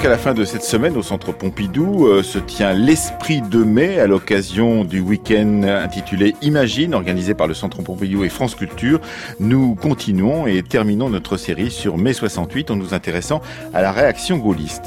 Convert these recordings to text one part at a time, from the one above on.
jusqu'à la fin de cette semaine au Centre Pompidou se tient l'Esprit de mai à l'occasion du week-end intitulé Imagine, organisé par le Centre Pompidou et France Culture. Nous continuons et terminons notre série sur mai 68 en nous intéressant à la réaction gaulliste.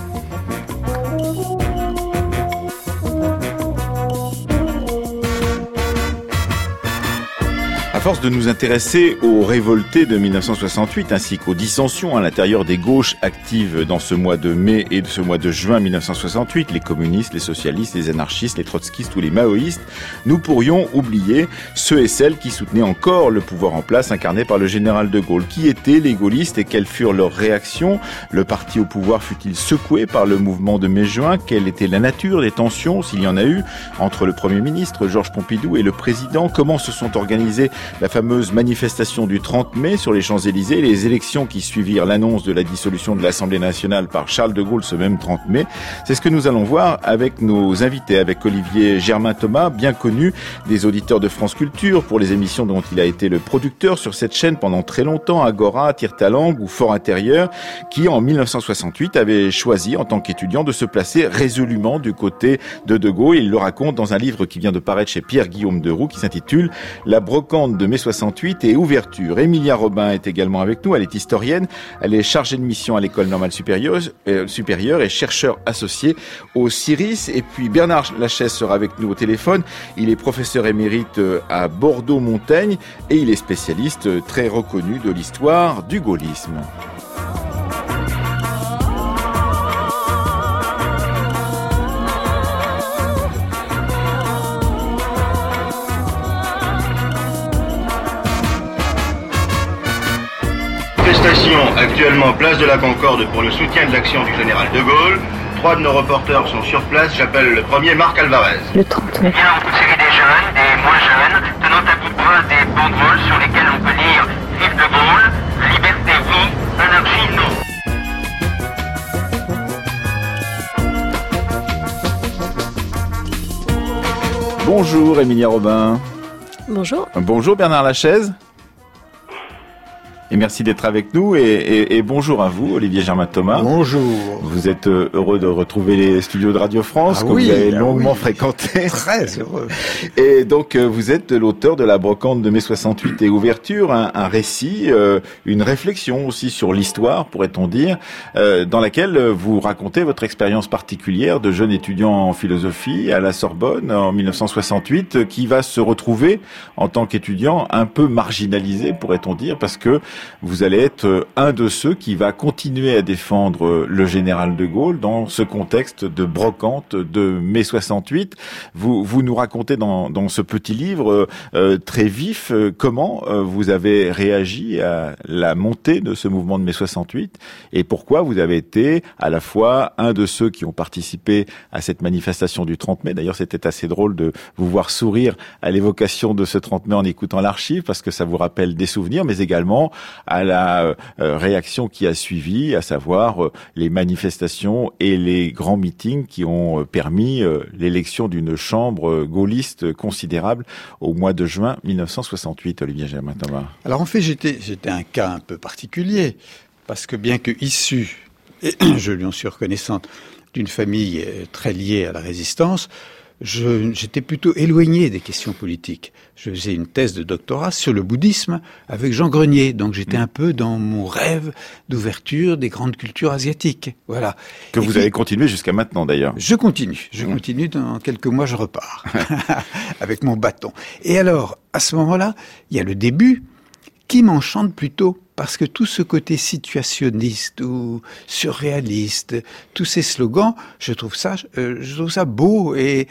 À force de nous intéresser aux révoltés de 1968 ainsi qu'aux dissensions à l'intérieur des gauches actives dans ce mois de mai et de ce mois de juin 1968, les communistes, les socialistes, les anarchistes, les trotskistes ou les maoïstes, nous pourrions oublier ceux et celles qui soutenaient encore le pouvoir en place incarné par le général de Gaulle. Qui étaient les gaullistes et quelles furent leurs réactions? Le parti au pouvoir fut-il secoué par le mouvement de mai-juin? Quelle était la nature des tensions, s'il y en a eu, entre le Premier ministre Georges Pompidou et le président? Comment se sont organisées la fameuse manifestation du 30 mai sur les Champs-Élysées, les élections qui suivirent l'annonce de la dissolution de l'Assemblée nationale par Charles de Gaulle ce même 30 mai. C'est ce que nous allons voir avec nos invités, avec Olivier Germain-Thomas, bien connu des auditeurs de France Culture pour les émissions dont il a été le producteur sur cette chaîne pendant très longtemps, Agora, Tire ta langue ou Fort intérieur, qui en 1968 avait choisi en tant qu'étudiant de se placer résolument du côté de Gaulle. Il le raconte dans un livre qui vient de paraître chez Pierre-Guillaume Deroux qui s'intitule La brocante de mai 68 et ouverture. Emilia Robin est également avec nous, elle est historienne, elle est chargée de mission à l'École normale supérieure et chercheur associé au CIRIS. Et puis Bernard Lachaise sera avec nous au téléphone, il est professeur émérite à Bordeaux-Montaigne et il est spécialiste très reconnu de l'histoire du gaullisme. Actuellement place de la Concorde pour le soutien de l'action du général de Gaulle. 3 de nos reporters sont sur place. J'appelle le premier Marc Alvarez. Le 30 mai. Bien, on peut série des jeunes, des moins jeunes, tenant à bout de bras des banderoles sur lesquelles on peut lire Vive de Gaulle, liberté oui, anarchie non. Bonjour Emilia Robin. Bonjour. Bonjour Bernard Lachaise. Et merci d'être avec nous et bonjour à vous, Olivier Germain-Thomas. Bonjour. Vous êtes heureux de retrouver les studios de Radio France que vous avez longuement fréquentés. Très heureux. Et donc vous êtes l'auteur de La brocante de mai 68 et ouverture, un récit, une réflexion aussi sur l'histoire, pourrait-on dire, dans laquelle vous racontez votre expérience particulière de jeune étudiant en philosophie à la Sorbonne en 1968, qui va se retrouver en tant qu'étudiant un peu marginalisé, pourrait-on dire, parce que vous allez être un de ceux qui va continuer à défendre le général de Gaulle dans ce contexte de brocante de mai 68. Vous nous racontez dans ce petit livre très vif comment vous avez réagi à la montée de ce mouvement de mai 68 et pourquoi vous avez été à la fois un de ceux qui ont participé à cette manifestation du 30 mai. D'ailleurs, c'était assez drôle de vous voir sourire à l'évocation de ce 30 mai en écoutant l'archive parce que ça vous rappelle des souvenirs, mais également à la réaction qui a suivi, à savoir les manifestations et les grands meetings qui ont permis l'élection d'une chambre gaulliste considérable au mois de juin 1968, Olivier Germain-Thomas. Alors en fait, j'étais un cas un peu particulier, parce que bien que issu, et je lui en suis reconnaissante, d'une famille très liée à la résistance, j'étais plutôt éloigné des questions politiques. Je faisais une thèse de doctorat sur le bouddhisme avec Jean Grenier, donc j'étais un peu dans mon rêve d'ouverture des grandes cultures asiatiques. Voilà. Que vous avez continué jusqu'à maintenant d'ailleurs. Je continue, dans quelques mois je repars avec mon bâton. Et alors, à ce moment-là, il y a le début qui m'enchante plutôt. Parce que tout ce côté situationniste ou surréaliste, tous ces slogans, je trouve ça beau et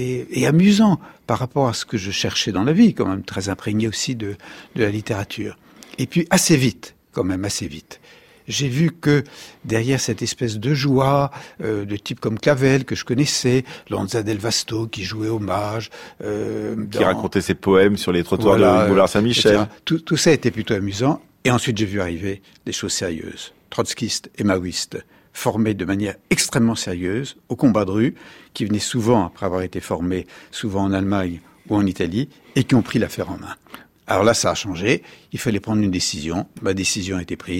amusant par rapport à ce que je cherchais dans la vie, quand même très imprégné aussi de la littérature. Et puis assez vite, j'ai vu que derrière cette espèce de joie, de type comme Clavel, que je connaissais, Lanza del Vasto, qui jouait hommage... qui racontait ses poèmes sur les trottoirs de Boulevard Saint-Michel. Tout ça était plutôt amusant. Et ensuite, j'ai vu arriver des choses sérieuses, trotskistes et maoïstes, formés de manière extrêmement sérieuse au combat de rue, qui venaient souvent, après avoir été formés, souvent en Allemagne ou en Italie, et qui ont pris l'affaire en main. Alors là, ça a changé. Il fallait prendre une décision. Ma décision a été prise.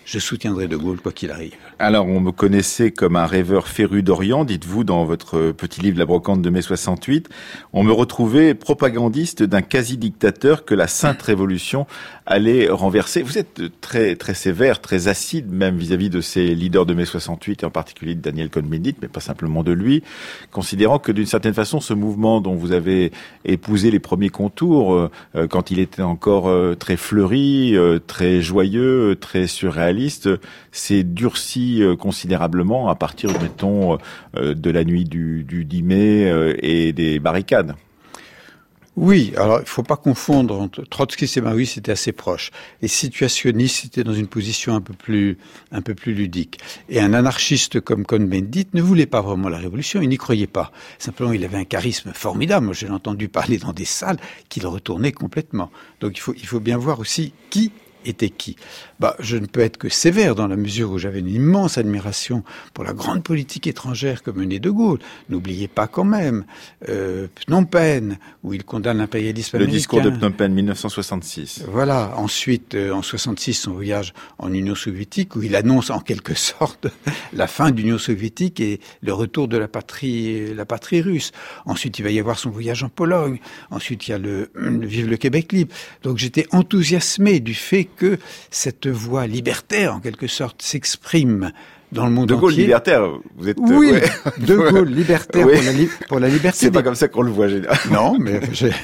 je soutiendrai De Gaulle quoi qu'il arrive. Alors, on me connaissait comme un rêveur féru d'Orient, dites-vous dans votre petit livre La brocante de mai 68. On me retrouvait propagandiste d'un quasi-dictateur que la Sainte Révolution allait renverser. Vous êtes très très sévère, très acide même vis-à-vis de ces leaders de mai 68, et en particulier de Daniel Cohn-Bendit, mais pas simplement de lui, considérant que d'une certaine façon, ce mouvement dont vous avez épousé les premiers contours, quand il était encore très fleuri, très joyeux, très surréaliste, s'est durci considérablement à partir, mettons, de la nuit du 10 mai et des barricades. Oui, alors il faut pas confondre entre trotskistes et maoïstes, c'était assez proche. Les situationnistes étaient dans une position un peu plus ludique. Et un anarchiste comme Cohn-Bendit ne voulait pas vraiment la révolution, il n'y croyait pas. Simplement, il avait un charisme formidable. Moi, j'ai entendu parler dans des salles qu'il retournait complètement. Donc il faut bien voir aussi qui était qui. Je ne peux être que sévère dans la mesure où j'avais une immense admiration pour la grande politique étrangère que menait De Gaulle. N'oubliez pas quand même Phnom Penh, où il condamne l'impérialisme américain. Le discours de Phnom Penh, 1966. Voilà. Ensuite, en 66, son voyage en Union soviétique, où il annonce en quelque sorte la fin de l'Union soviétique et le retour de la patrie russe. Ensuite, il va y avoir son voyage en Pologne. Ensuite, il y a le Vive le Québec libre. Donc, j'étais enthousiasmé du fait que cette voix libertaire, en quelque sorte, s'exprime dans le monde entier. De Gaulle libertaire, vous êtes... Oui, ouais. De Gaulle libertaire oui. pour la liberté. C'est pas comme ça qu'on le voit, généralement. Non, mais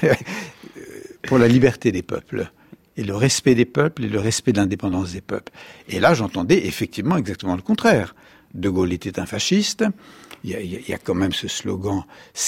pour la liberté des peuples. Et le respect des peuples et le respect de l'indépendance des peuples. Et là, j'entendais effectivement exactement le contraire. De Gaulle était un fasciste. Il y a quand même ce slogan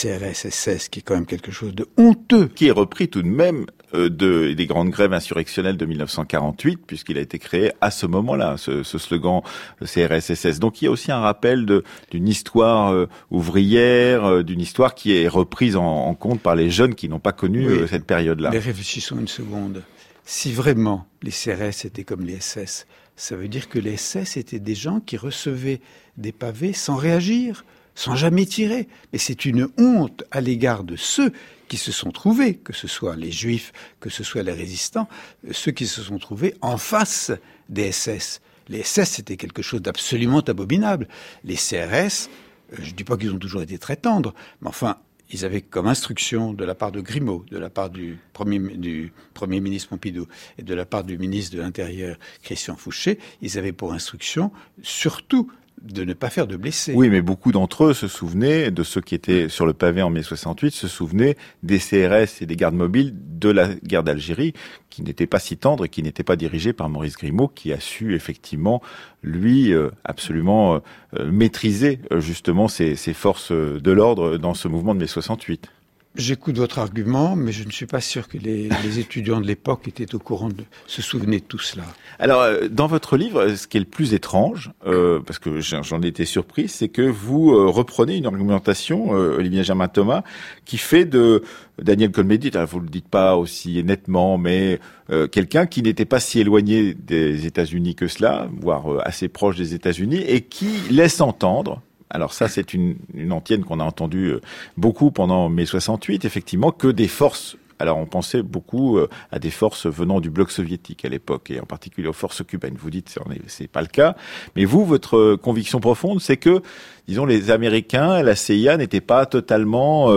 CRS-SS qui est quand même quelque chose de honteux. Qui est repris tout de même des grandes grèves insurrectionnelles de 1948, puisqu'il a été créé à ce moment-là, ce slogan CRS-SS. Donc il y a aussi un rappel d'une histoire ouvrière, d'une histoire qui est reprise en compte par les jeunes qui n'ont pas connu cette période-là. Mais réfléchissons une seconde. Si vraiment les CRS étaient comme les SS, ça veut dire que les SS étaient des gens qui recevaient des pavés sans réagir, sans jamais tirer. Mais c'est une honte à l'égard de ceux qui se sont trouvés, que ce soit les Juifs, que ce soit les résistants, ceux qui se sont trouvés en face des SS. Les SS, c'était quelque chose d'absolument abominable. Les CRS, je ne dis pas qu'ils ont toujours été très tendres, mais enfin, ils avaient comme instruction de la part de Grimaud, de la part du premier ministre Pompidou et de la part du ministre de l'Intérieur Christian Fouché, ils avaient pour instruction surtout de ne pas faire de blessés. Oui, mais beaucoup d'entre eux se souvenaient, de ceux qui étaient sur le pavé en mai 68, se souvenaient des CRS et des gardes mobiles de la guerre d'Algérie, qui n'étaient pas si tendres et qui n'étaient pas dirigés par Maurice Grimaud, qui a su effectivement, lui, absolument maîtriser justement ces forces de l'ordre dans ce mouvement de mai 68. J'écoute votre argument, mais je ne suis pas sûr que les étudiants de l'époque étaient au courant se souvenaient de tout cela. Alors, dans votre livre, ce qui est le plus étrange, parce que j'en ai été surpris, c'est que vous reprenez une argumentation, Olivier Germain-Thomas, qui fait de Daniel Cohn-Bendit, vous le dites pas aussi nettement, mais quelqu'un qui n'était pas si éloigné des États-Unis que cela, voire assez proche des États-Unis, et qui laisse entendre... Alors ça, c'est une antienne qu'on a entendue beaucoup pendant mai 68, effectivement, que des forces... Alors on pensait beaucoup à des forces venant du bloc soviétique à l'époque, et en particulier aux forces cubaines. Vous dites c'est pas le cas, mais vous, votre conviction profonde, c'est que, disons, les Américains, la CIA n'étaient pas totalement...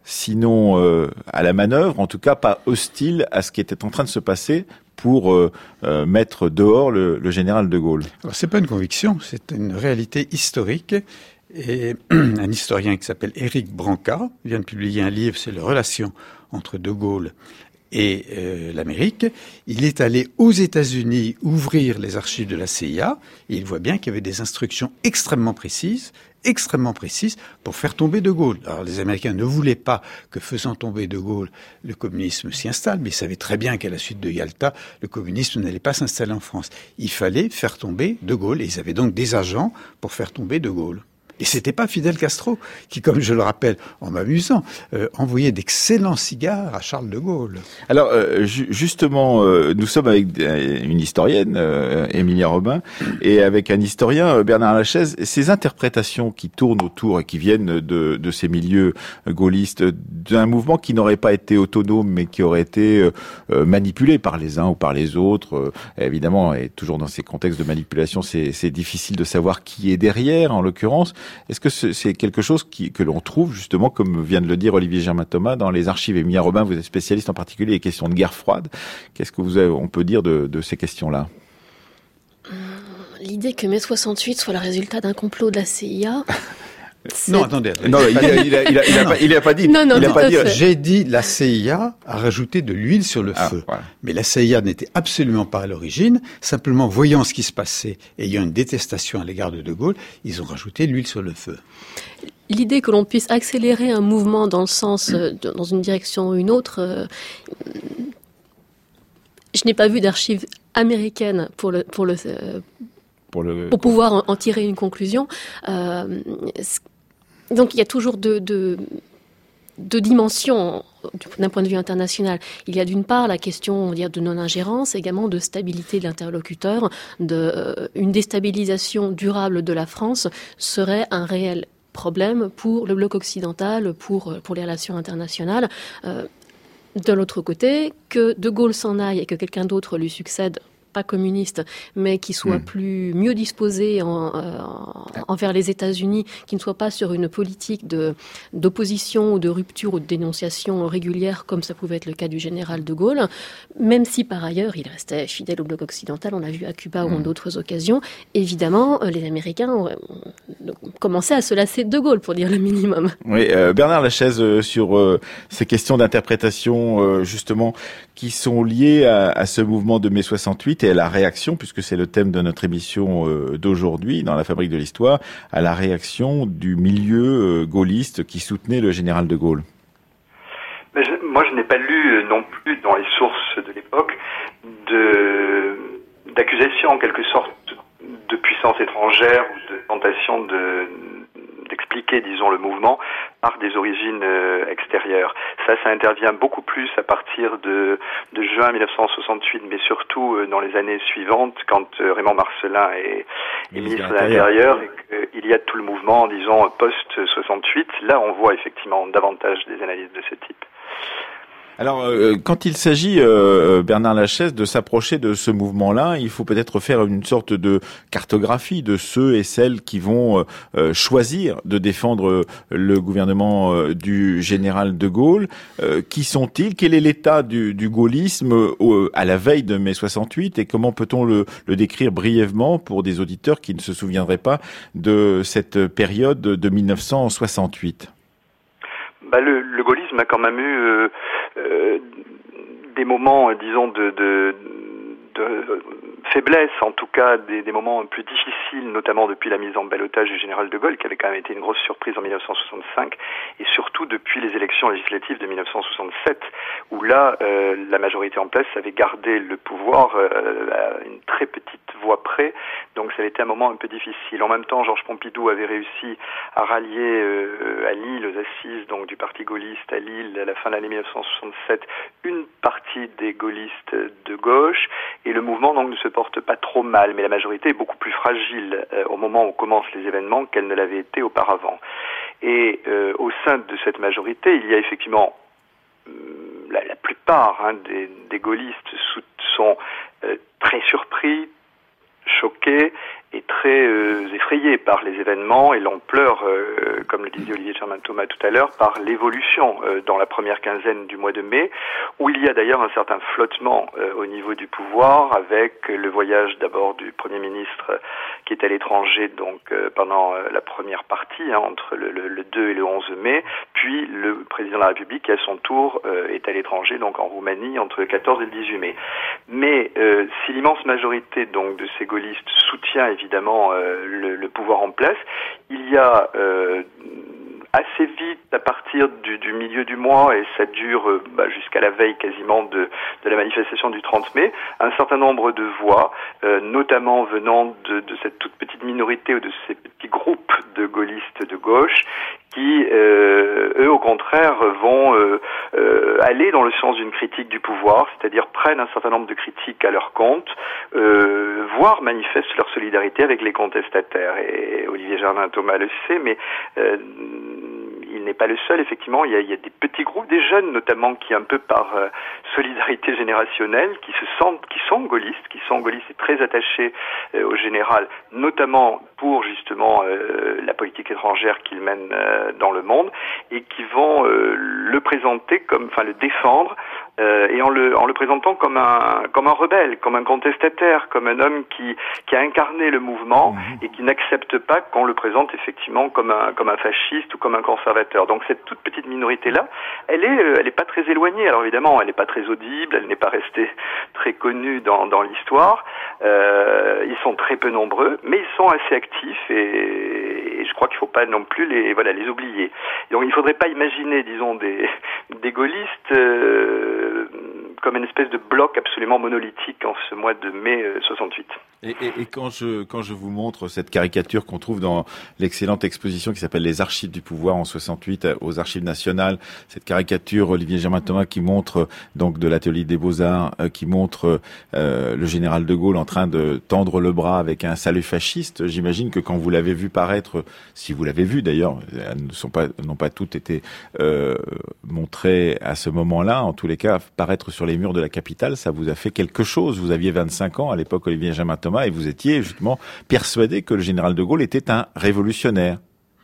sinon à la manœuvre, en tout cas pas hostiles à ce qui était en train de se passer pour mettre dehors le général de Gaulle. Alors c'est pas une conviction, c'est une réalité historique. Et un historien qui s'appelle Éric Branca vient de publier un livre, c'est les relations entre De Gaulle et l'Amérique. Il est allé aux États-Unis ouvrir les archives de la CIA et il voit bien qu'il y avait des instructions extrêmement précises pour faire tomber De Gaulle. Alors les Américains ne voulaient pas que faisant tomber De Gaulle, le communisme s'y installe, mais ils savaient très bien qu'à la suite de Yalta, le communisme n'allait pas s'installer en France. Il fallait faire tomber De Gaulle et ils avaient donc des agents pour faire tomber De Gaulle. Et c'était pas Fidel Castro qui, comme je le rappelle en m'amusant, envoyait d'excellents cigares à Charles de Gaulle. Alors justement, nous sommes avec une historienne, Emilia Robin, et avec un historien, Bernard Lachaise. Ces interprétations qui tournent autour et qui viennent de ces milieux gaullistes, d'un mouvement qui n'aurait pas été autonome, mais qui aurait été manipulé par les uns ou par les autres, évidemment, et toujours dans ces contextes de manipulation, c'est difficile de savoir qui est derrière, en l'occurrence. Est-ce que c'est quelque chose que l'on trouve, justement, comme vient de le dire Olivier Germain-Thomas, dans les archives? Emilia Robin, vous êtes spécialiste en particulier des questions de guerre froide. Qu'est-ce que on peut dire de ces questions-là? L'idée que mai 68 soit le résultat d'un complot de la CIA... Non, attendez. Non, il a pas dit. Non, il a pas dit. J'ai dit la CIA a rajouté de l'huile sur le feu. Voilà. Mais la CIA n'était absolument pas à l'origine. Simplement, voyant ce qui se passait, ayant une détestation à l'égard de Gaulle, ils ont rajouté l'huile sur le feu. L'idée que l'on puisse accélérer un mouvement dans le sens, dans une direction ou une autre, je n'ai pas vu d'archives américaines pour pouvoir en tirer une conclusion. Donc il y a toujours deux dimensions d'un point de vue international. Il y a d'une part la question, on va dire, de non-ingérence, également de stabilité de l'interlocuteur. Une déstabilisation durable de la France serait un réel problème pour le bloc occidental, pour les relations internationales. De l'autre côté, que De Gaulle s'en aille et que quelqu'un d'autre lui succède, pas communiste, mais qui soit mieux disposé envers les États-Unis, qui ne soit pas sur une politique d'opposition ou de rupture ou de dénonciation régulière, comme ça pouvait être le cas du général de Gaulle, même si par ailleurs il restait fidèle au bloc occidental, on l'a vu à Cuba ou en d'autres occasions. Évidemment, les Américains ont commencé à se lasser de De Gaulle, pour dire le minimum. Oui, Bernard Lachaise, sur ces questions d'interprétation, justement, qui sont liées à ce mouvement de mai 68 et à la réaction, puisque c'est le thème de notre émission d'aujourd'hui, dans la Fabrique de l'Histoire, à la réaction du milieu gaulliste qui soutenait le général de Gaulle. Mais moi, je n'ai pas lu non plus dans les sources de l'époque d'accusations en quelque sorte de puissance étrangère ou de tentation d'expliquer, disons, le mouvement par des origines extérieures. Ça intervient beaucoup plus à partir de juin 1968, mais surtout dans les années suivantes, quand Raymond Marcellin est ministre de l'Intérieur et qu'il y a tout le mouvement, disons, post-68. Là, on voit effectivement davantage des analyses de ce type. Alors, quand il s'agit, Bernard Lachaise, de s'approcher de ce mouvement-là, il faut peut-être faire une sorte de cartographie de ceux et celles qui vont choisir de défendre le gouvernement du général de Gaulle. Qui sont-ils? Quel est l'état du gaullisme à la veille de mai 68 et comment peut-on le décrire brièvement pour des auditeurs qui ne se souviendraient pas de cette période de 1968? Le gaullisme a quand même eu des moments, disons, de faiblesse, en tout cas des moments un peu difficiles, notamment depuis la mise en ballottage du général de Gaulle, qui avait quand même été une grosse surprise en 1965, et surtout depuis les élections législatives de 1967, où là, la majorité en place avait gardé le pouvoir à une très petite voix près, donc ça avait été un moment un peu difficile. En même temps, Georges Pompidou avait réussi à rallier à Lille, aux assises donc du parti gaulliste à Lille, à la fin de l'année 1967, une partie des gaullistes de gauche, et le mouvement donc ne se porte pas trop mal, mais la majorité est beaucoup plus fragile au moment où commencent les événements qu'elle ne l'avait été auparavant. Et au sein de cette majorité, il y a effectivement la plupart des gaullistes sont très surpris, choqués et très effrayés par les événements et l'ampleur, comme le disait Olivier Germain-Thomas tout à l'heure, par l'évolution dans la première quinzaine du mois de mai, où il y a d'ailleurs un certain flottement au niveau du pouvoir, avec le voyage d'abord du Premier ministre qui est à l'étranger donc pendant la première partie, entre le 2 et le 11 mai, puis le président de la République qui à son tour est à l'étranger, donc en Roumanie, entre le 14 et le 18 mai. Mais si l'immense majorité donc de ces gaullistes soutient évidemment le pouvoir en place, il y a assez vite, à partir du milieu du mois, et ça dure jusqu'à la veille quasiment de la manifestation du 30 mai, un certain nombre de voix, notamment venant de cette toute petite minorité ou de ces petits groupes de gaullistes de gauche, qui, eux, au contraire, vont aller dans le sens d'une critique du pouvoir, c'est-à-dire prennent un certain nombre de critiques à leur compte, voire manifestent leur solidarité avec les contestataires. Et Olivier Germain-Thomas le sait, mais il n'est pas le seul, effectivement. Il y a des petits groupes, des jeunes notamment, qui un peu par solidarité générationnelle, qui sont gaullistes et très attachés au général, notamment pour justement la politique étrangère qu'il mène dans le monde, et qui vont le présenter le défendre, et en le présentant comme un rebelle, comme un contestataire, comme un homme qui a incarné le mouvement et qui n'accepte pas qu'on le présente effectivement comme un fasciste ou comme un conservateur. Donc cette toute petite minorité-là, elle est pas très éloignée. Alors évidemment, elle n'est pas très audible, elle n'est pas restée très connue dans l'histoire. Ils sont très peu nombreux, mais ils sont assez actifs, et je crois qu'il faut pas non plus les oublier. Donc il faudrait pas imaginer, disons, des gaullistes comme une espèce de bloc absolument monolithique en ce mois de mai 68. Et quand je vous montre cette caricature qu'on trouve dans l'excellente exposition qui s'appelle Les Archives du pouvoir en 68 aux Archives nationales, cette caricature Olivier Germain-Thomas qui montre donc de l'atelier des Beaux-Arts, qui montre le général de Gaulle en train de tendre le bras avec un salut fasciste, j'imagine que quand vous l'avez vu paraître, si vous l'avez vu d'ailleurs, elles n'ont pas toutes été montrées à ce moment-là, en tous les cas paraître sur les murs de la capitale, ça vous a fait quelque chose. Vous aviez 25 ans à l'époque, Olivier Germain-Thomas, et vous étiez justement persuadé que le général de Gaulle était un révolutionnaire.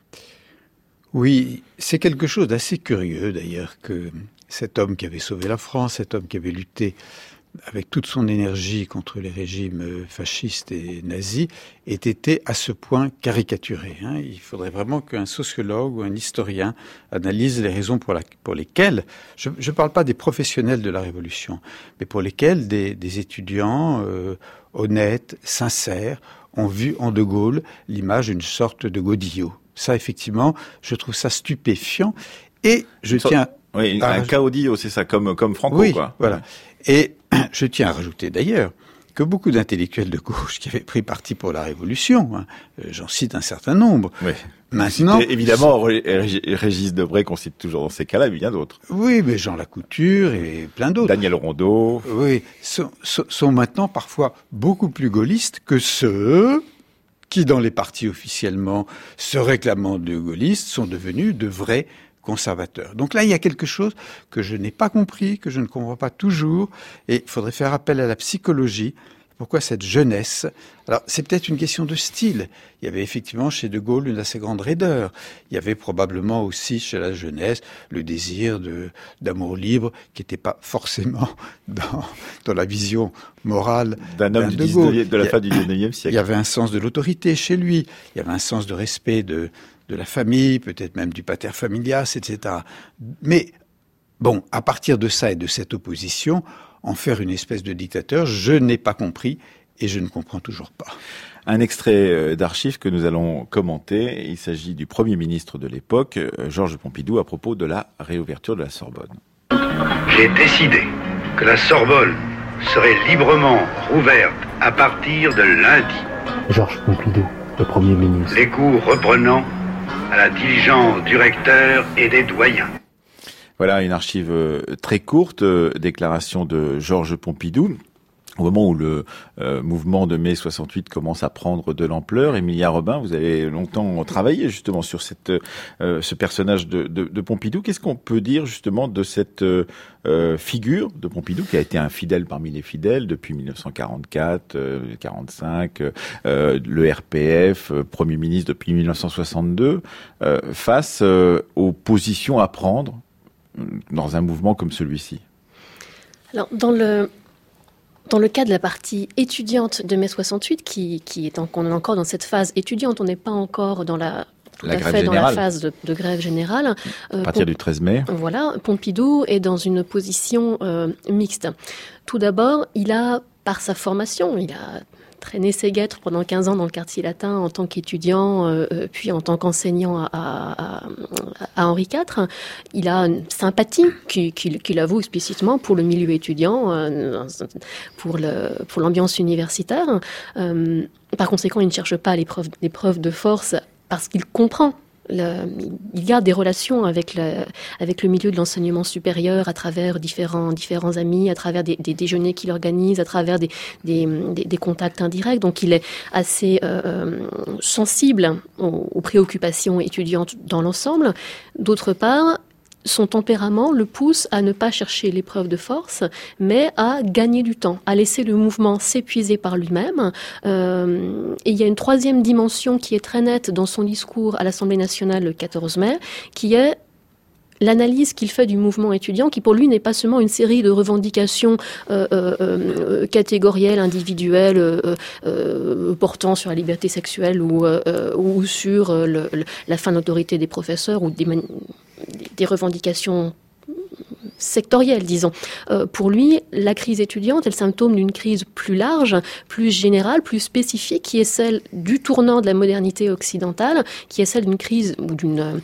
Oui, c'est quelque chose d'assez curieux d'ailleurs que cet homme qui avait sauvé la France, cet homme qui avait lutté avec toute son énergie contre les régimes fascistes et nazis, ait été à ce point caricaturé. Il faudrait vraiment qu'un sociologue ou un historien analyse les raisons pour lesquelles, je ne parle pas des professionnels de la Révolution, mais pour lesquels des étudiants honnêtes, sincères, ont vu en De Gaulle l'image d'une sorte de godillot. Ça, effectivement, je trouve ça stupéfiant. Et je tiens... Oui, un caudillo, c'est ça, comme Franco, oui, quoi. Voilà. Et je tiens à rajouter d'ailleurs que beaucoup d'intellectuels de gauche qui avaient pris parti pour la Révolution, j'en cite un certain nombre. Oui. Maintenant, évidemment, Régis Debray qu'on cite toujours dans ces cas-là, il y a d'autres. Oui, mais Jean Lacouture et plein d'autres. Daniel Rondeau. Oui, sont maintenant parfois beaucoup plus gaullistes que ceux qui, dans les partis officiellement se réclamant de gaullistes, sont devenus de vrais conservateurs. Donc là, il y a quelque chose que je n'ai pas compris, que je ne comprends pas toujours, et il faudrait faire appel à la psychologie. Pourquoi cette jeunesse? Alors, c'est peut-être une question de style. Il y avait effectivement chez De Gaulle une assez grande raideur. Il y avait probablement aussi chez la jeunesse le désir d'amour libre qui n'était pas forcément dans la vision morale d'un homme de la fin du 19e siècle. Il y avait un sens de l'autorité chez lui. Il y avait un sens de respect de la famille, peut-être même du pater familias, etc. Mais bon, à partir de ça et de cette opposition, en faire une espèce de dictateur, je n'ai pas compris et je ne comprends toujours pas. Un extrait d'archives que nous allons commenter. Il s'agit du Premier ministre de l'époque, Georges Pompidou, à propos de la réouverture de la Sorbonne. J'ai décidé que la Sorbonne serait librement rouverte à partir de lundi. Georges Pompidou, le Premier ministre. Les cours reprenant à la diligence du recteur et des doyens. Voilà une archive très courte, déclaration de Georges Pompidou. Au moment où le mouvement de mai 68 commence à prendre de l'ampleur, Emilia Robin, vous avez longtemps travaillé justement sur ce personnage de Pompidou. Qu'est-ce qu'on peut dire justement de cette figure de Pompidou qui a été un fidèle parmi les fidèles depuis 1944, 45, le RPF, Premier ministre depuis 1962, face aux positions à prendre dans un mouvement comme celui-ci? Alors, dans le cas de la partie étudiante de mai 68, qu'on est encore dans cette phase étudiante, on n'est pas encore dans la phase de grève générale. À partir du 13 mai. Voilà, Pompidou est dans une position mixte. Tout d'abord, il a, par sa formation, il a traîné ses guêtres pendant 15 ans dans le quartier latin en tant qu'étudiant, puis en tant qu'enseignant à Henri IV. Il a une sympathie qu'il avoue explicitement pour le milieu étudiant, pour l'ambiance universitaire. Par conséquent, il ne cherche pas l'épreuve de force parce qu'il comprend. Il garde des relations avec le milieu de l'enseignement supérieur à travers différents amis, à travers des déjeuners qu'il organise, à travers des contacts indirects. Donc il est assez sensible aux préoccupations étudiantes dans l'ensemble. D'autre part, son tempérament le pousse à ne pas chercher l'épreuve de force, mais à gagner du temps, à laisser le mouvement s'épuiser par lui-même. Et il y a une troisième dimension qui est très nette dans son discours à l'Assemblée nationale le 14 mai, qui est l'analyse qu'il fait du mouvement étudiant, qui pour lui n'est pas seulement une série de revendications catégorielles, individuelles, portant sur la liberté sexuelle ou sur la fin d'autorité des professeurs ou des revendications sectorielles, disons. Pour lui, la crise étudiante est le symptôme d'une crise plus large, plus générale, plus spécifique, qui est celle du tournant de la modernité occidentale, qui est celle d'une crise ou d'un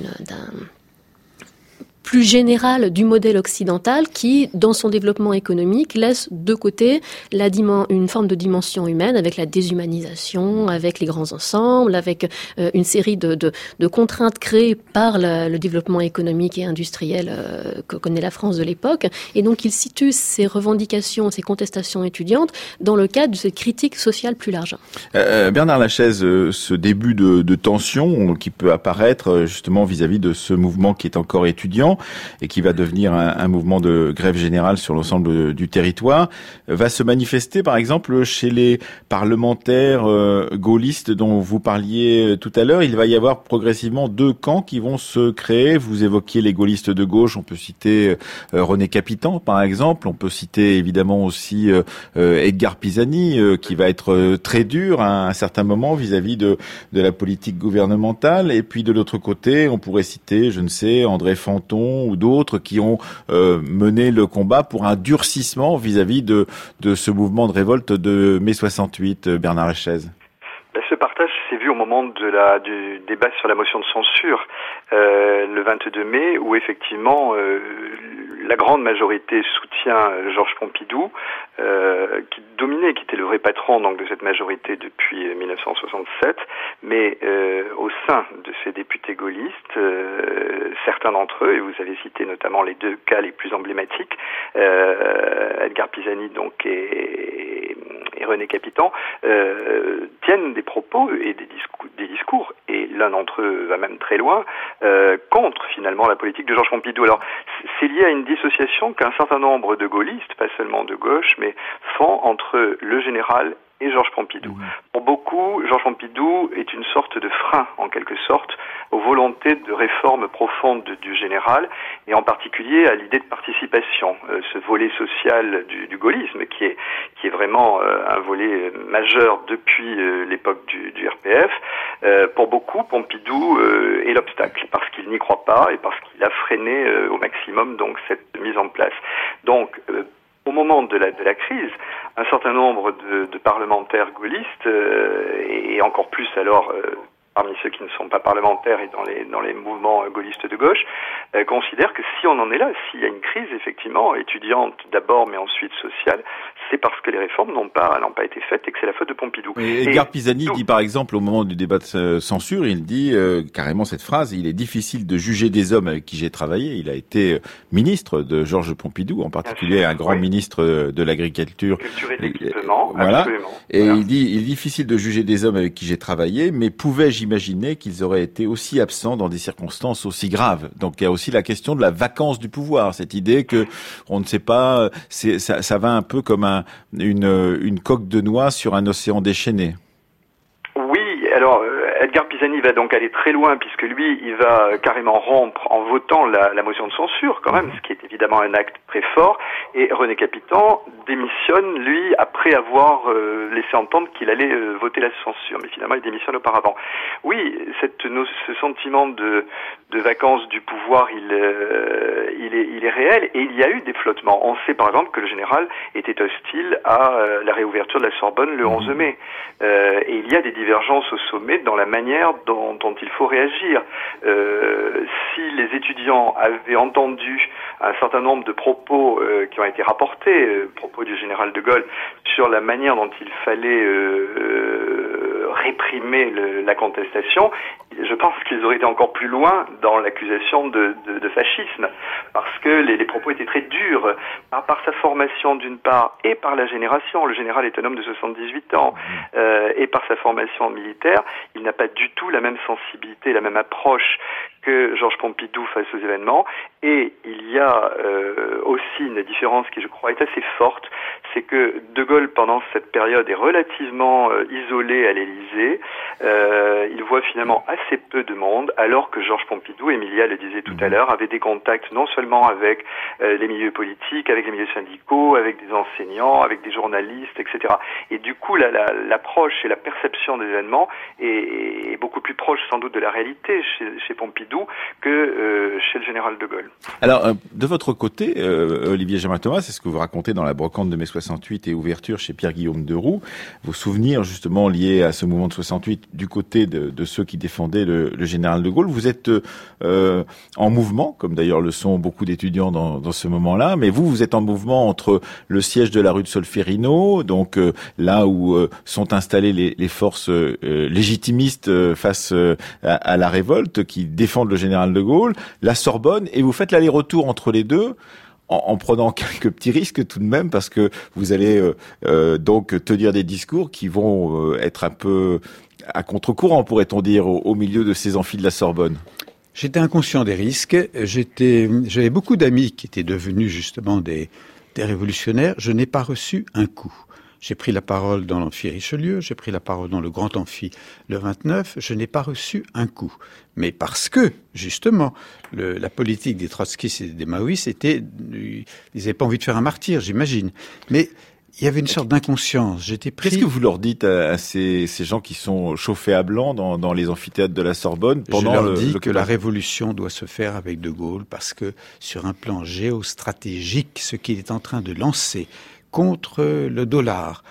plus générale du modèle occidental qui, dans son développement économique, laisse de côté une forme de dimension humaine avec la déshumanisation, avec les grands ensembles, avec une série de contraintes créées par le développement économique et industriel que connaît la France de l'époque. Et donc, il situe ces revendications, ces contestations étudiantes dans le cadre de cette critique sociale plus large. Bernard Lachaise, ce début de tension qui peut apparaître justement vis-à-vis de ce mouvement qui est encore étudiant, et qui va devenir un mouvement de grève générale sur l'ensemble du territoire, va se manifester par exemple chez les parlementaires gaullistes dont vous parliez tout à l'heure. Il va y avoir progressivement deux camps qui vont se créer. Vous évoquiez les gaullistes de gauche, on peut citer René Capitan par exemple, on peut citer évidemment aussi Edgar Pisani qui va être très dur à un certain moment vis-à-vis de la politique gouvernementale, et puis de l'autre côté on pourrait citer, je ne sais, André Fanton ou d'autres qui ont mené le combat pour un durcissement vis-à-vis de ce mouvement de révolte de mai 68, Bernard Lachaise. Ce partage s'est vu au moment du débat sur la motion de censure le 22 mai, où effectivement la grande majorité soutient Georges Pompidou, qui dominait, qui était le vrai patron donc de cette majorité depuis 1967, mais au sein de ces députés gaullistes, certains d'entre eux, et vous avez cité notamment les deux cas les plus emblématiques, Edgar Pisani donc et René Capitan, tiennent des propos et des discours, et l'un d'entre eux va même très loin, contre finalement la politique de Georges Pompidou. Alors c'est lié à une dissociation qu'un certain nombre de gaullistes, pas seulement de gauche, mais font entre le général et Georges Pompidou. Pour beaucoup, Georges Pompidou est une sorte de frein, en quelque sorte, aux volontés de réforme profonde du général, et en particulier à l'idée de participation, ce volet social du gaullisme, qui est vraiment un volet majeur depuis l'époque du RPF. Pour beaucoup, Pompidou est l'obstacle, parce qu'il n'y croit pas et parce qu'il a freiné au maximum donc cette mise en place. Donc, au moment de la crise, un certain nombre de parlementaires gaullistes, et encore plus alors parmi ceux qui ne sont pas parlementaires et dans les mouvements gaullistes de gauche, considèrent que si on en est là, s'il y a une crise effectivement étudiante d'abord, mais ensuite sociale, c'est parce que les réformes n'ont pas été faites et que c'est la faute de Pompidou. Et Edgar Pisani dit par exemple au moment du débat de censure, il dit carrément cette phrase: il est difficile de juger des hommes avec qui j'ai travaillé. Il a été ministre de Georges Pompidou, en particulier un grand ministre de l'agriculture. Culture et de l'équipement, voilà. Absolument. Et voilà. Il est difficile de juger des hommes avec qui j'ai travaillé, mais pouvais-je imaginer qu'ils auraient été aussi absents dans des circonstances aussi graves? Donc il y a aussi la question de la vacance du pouvoir, cette idée que on ne sait pas, ça va un peu comme une coque de noix sur un océan déchaîné. Oui, alors Edgar Pisani va donc aller très loin, puisque lui, il va carrément rompre en votant la motion de censure, quand même, ce qui est évidemment un acte très fort. Et René Capitan démissionne, lui, après avoir laissé entendre qu'il allait voter la censure. Mais finalement, il démissionne auparavant. Oui, ce sentiment de vacance du pouvoir, il est réel et il y a eu des flottements. On sait par exemple que le général était hostile à la réouverture de la Sorbonne le 11 mai. Et il y a des divergences au sommet dans la manière dont il faut réagir. Si les étudiants avaient entendu un certain nombre de propos qui ont été rapportés, propos du général de Gaulle, sur la manière dont il fallait réprimer la contestation, je pense qu'ils auraient été encore plus loin dans l'accusation de fascisme, parce que les propos étaient très durs, par sa formation d'une part, et par la génération. Le général est un homme de 78 ans, et par sa formation militaire, il n'a pas du tout la même sensibilité, la même approche que Georges Pompidou face aux événements. Et il y a aussi une différence qui, je crois, est assez forte, c'est que De Gaulle, pendant cette période, est relativement isolé à l'Élysée. Il voit finalement assez peu de monde, alors que Georges Pompidou, Emilia le disait tout à l'heure, avait des contacts non seulement avec les milieux politiques, avec les milieux syndicaux, avec des enseignants, avec des journalistes, etc. Et du coup, l'approche et la perception des événements est beaucoup plus proche sans doute de la réalité chez Pompidou que chez le général de Gaulle. Alors, de votre côté, Olivier Germain-Thomas, c'est ce que vous racontez dans la brocante de mai 68 et ouverture chez Pierre-Guillaume Deroux, vos souvenirs justement liés à ce mouvement de 68 du côté de ceux qui défendaient le général de Gaulle. Vous êtes en mouvement, comme d'ailleurs le sont beaucoup d'étudiants dans ce moment-là, mais vous êtes en mouvement entre le siège de la rue de Solferino, donc là où sont installées les forces légitimistes face à la révolte qui défendent le général de Gaulle, la Sorbonne, et vous faites l'aller-retour entre les deux en prenant quelques petits risques tout de même, parce que vous allez donc tenir des discours qui vont être un peu à contre-courant, pourrait-on dire, au milieu de ces amphis de la Sorbonne. J'étais inconscient des risques. J'avais beaucoup d'amis qui étaient devenus justement des révolutionnaires. Je n'ai pas reçu un coup. J'ai pris la parole dans l'amphi Richelieu, j'ai pris la parole dans le grand amphi le 29, je n'ai pas reçu un coup. Mais parce que, justement, la politique des trotskistes et des maoïstes ils n'avaient pas envie de faire un martyr, j'imagine. Mais il y avait une sorte d'inconscience. J'étais pris. Qu'est-ce que vous leur dites à ces gens qui sont chauffés à blanc dans les amphithéâtres de la Sorbonne pendant Je leur dis que la révolution doit se faire avec De Gaulle, parce que sur un plan géostratégique, ce qu'il est en train de lancer contre le dollar,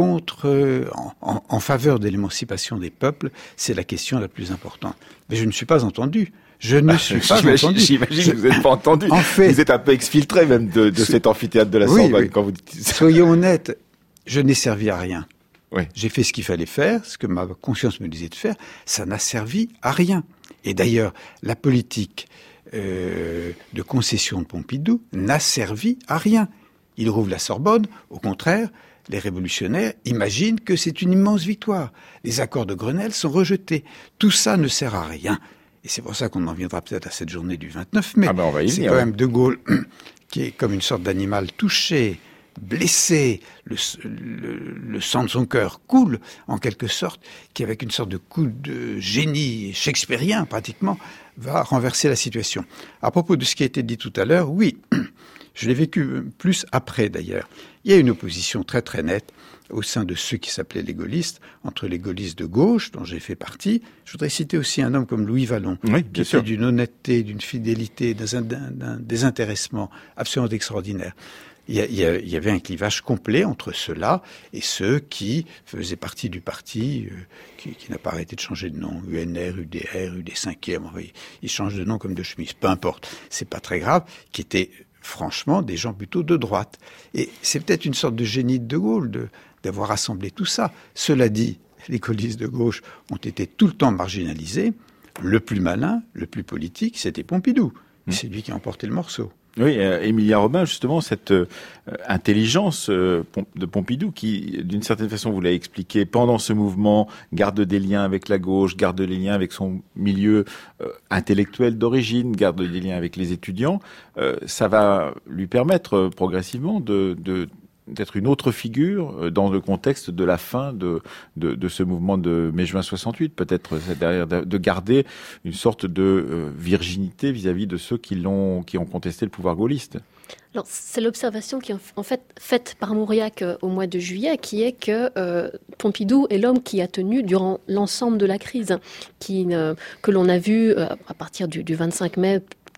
en faveur de l'émancipation des peuples, c'est la question la plus importante. Mais je ne suis pas entendu. J'imagine que vous n'êtes pas entendu. En fait, vous êtes un peu exfiltré même de cet amphithéâtre de la Sorbonne quand vous dites ça. Soyons honnêtes, je n'ai servi à rien. Oui. J'ai fait ce qu'il fallait faire, ce que ma conscience me disait de faire. Ça n'a servi à rien. Et d'ailleurs, la politique de concession de Pompidou n'a servi à rien. Il rouvre la Sorbonne, au contraire, les révolutionnaires imaginent que c'est une immense victoire. Les accords de Grenelle sont rejetés. Tout ça ne sert à rien. Et c'est pour ça qu'on en viendra peut-être à cette journée du 29 mai. On va y venir, c'est quand même De Gaulle qui est comme une sorte d'animal touché, blessé, le sang de son cœur coule, en quelque sorte, qui avec une sorte de coup de génie shakespearien, pratiquement, va renverser la situation. À propos de ce qui a été dit tout à l'heure, oui, je l'ai vécu plus après d'ailleurs. Il y a une opposition très très nette au sein de ceux qui s'appelaient les gaullistes, entre les gaullistes de gauche, dont j'ai fait partie. Je voudrais citer aussi un homme comme Louis Vallon, qui était d'une honnêteté, d'une fidélité, d'un désintéressement absolument extraordinaire. Il y avait un clivage complet entre ceux-là et ceux qui faisaient partie du parti qui n'a pas arrêté de changer de nom, UNR, UDR, UD 5e, ils changent de nom comme de chemise, peu importe, c'est pas très grave, qui étaient franchement des gens plutôt de droite. Et c'est peut-être une sorte de génie de Gaulle d'avoir rassemblé tout ça. Cela dit, les gaullistes de gauche ont été tout le temps marginalisés. Le plus malin, le plus politique, c'était Pompidou. C'est lui qui a emporté le morceau. Oui, Emilia Robin, justement, cette intelligence de Pompidou qui, d'une certaine façon, vous l'avez expliqué, pendant ce mouvement, garde des liens avec la gauche, garde des liens avec son milieu intellectuel d'origine, garde des liens avec les étudiants, ça va lui permettre progressivement d'être une autre figure dans le contexte de la fin de ce mouvement de mai-juin 68, peut-être derrière, de garder une sorte de virginité vis-à-vis de ceux qui ont contesté le pouvoir gaulliste. Alors, c'est l'observation qui est en fait faite par Mauriac au mois de juillet, qui est que Pompidou est l'homme qui a tenu durant l'ensemble de la crise, que l'on a vu à partir du 25 mai,